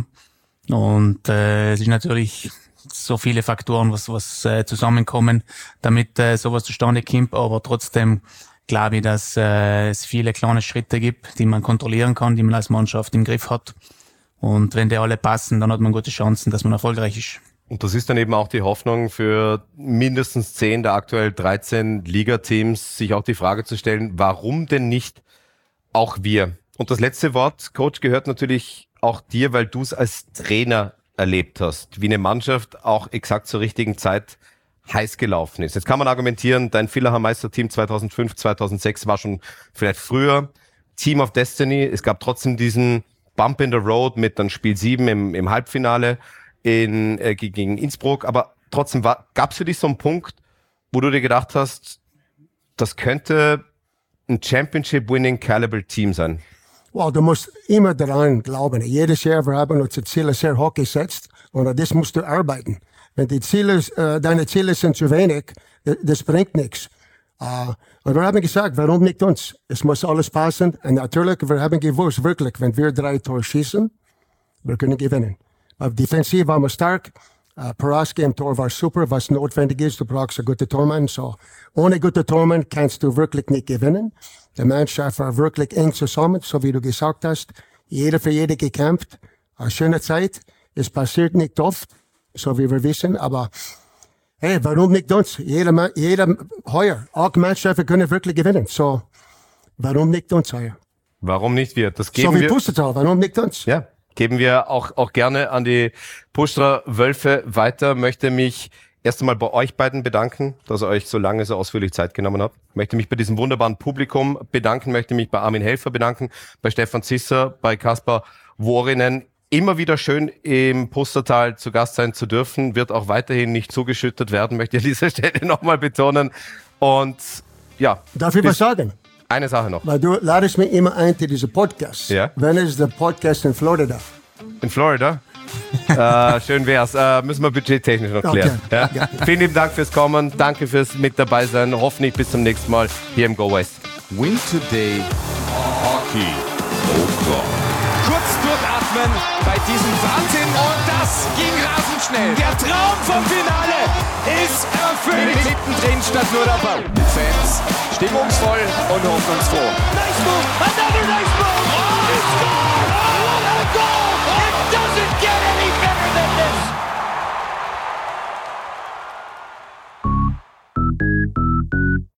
Und es ist natürlich so viele Faktoren, was zusammenkommen, damit sowas zustande kommt, aber trotzdem glaube ich, dass es viele kleine Schritte gibt, die man kontrollieren kann, die man als Mannschaft im Griff hat. Und wenn die alle passen, dann hat man gute Chancen, dass man erfolgreich ist. Und das ist dann eben auch die Hoffnung für mindestens 10 der aktuell 13 Ligateams, sich auch die Frage zu stellen, warum denn nicht auch wir? Und das letzte Wort, Coach, gehört natürlich auch dir, weil du es als Trainer erlebt hast, wie eine Mannschaft auch exakt zur richtigen Zeit heiß gelaufen ist. Jetzt kann man argumentieren, dein Villacher Meisterteam 2005, 2006 war schon vielleicht früher Team of Destiny. Es gab trotzdem diesen Bump in the Road mit dann Spiel 7 im Halbfinale gegen Innsbruck. Aber trotzdem gab es für dich so einen Punkt, wo du dir gedacht hast, das könnte ein Championship-Winning-Caliber-Team sein? Well, du musst immer daran glauben. Jedes Jahr, wir haben uns Ziele sehr hoch gesetzt und das musst du arbeiten. Wenn die deine Ziele sind zu wenig, das bringt nichts. Und wir haben gesagt, warum nicht uns? Es muss alles passen. Und natürlich, wir haben gewusst, wirklich, wenn wir 3 Tore schießen, wir können gewinnen. Defensiv waren wir stark. Paraski im Tor war super, was notwendig ist. Du brauchst einen guten Tormann. So, ohne guten Tormann kannst du wirklich nicht gewinnen. Die Mannschaft war wirklich eng zusammen, so wie du gesagt hast. Jeder für jede gekämpft. Eine schöne Zeit. Es passiert nicht oft, so wie wir wissen, aber hey, warum nicht uns? Jeder heuer. Auch Mannschaften können wirklich gewinnen. So, warum nicht uns heuer? Warum nicht wir? Das geben so wie wir. Pustertal, warum nicht uns? Ja, geben wir auch gerne an die Pusterer Wölfe weiter. Möchte mich erst einmal bei euch beiden bedanken, dass ihr euch so lange, so ausführlich Zeit genommen habt. Möchte mich bei diesem wunderbaren Publikum bedanken. Möchte mich bei Armin Helfer bedanken, bei Stefan Zisser, bei Kaspar Worinen. Immer wieder schön im Pustertal zu Gast sein zu dürfen. Wird auch weiterhin nicht zugeschüttet werden, möchte ich an dieser Stelle nochmal betonen. Und ja. Darf ich was sagen? Eine Sache noch. Weil du ladest mich immer ein zu diesem Podcast. Ja. Wann ist der Podcast in Florida? In Florida? Schön wär's. Müssen wir budgettechnisch noch klären. Okay. Ja? Vielen lieben Dank fürs Kommen. Danke fürs mit dabei sein. Hoffentlich bis zum nächsten Mal hier im Go West. Win Today Hockey O'Clock. Kurz durchatmen bei diesem Wahnsinn und das ging rasend schnell. Der Traum vom Finale ist erfüllt. Mittendrin statt nur dabei. Fans stimmungsvoll und hoffnungsfroh. Nice move, another nice move. Oh, it's gone.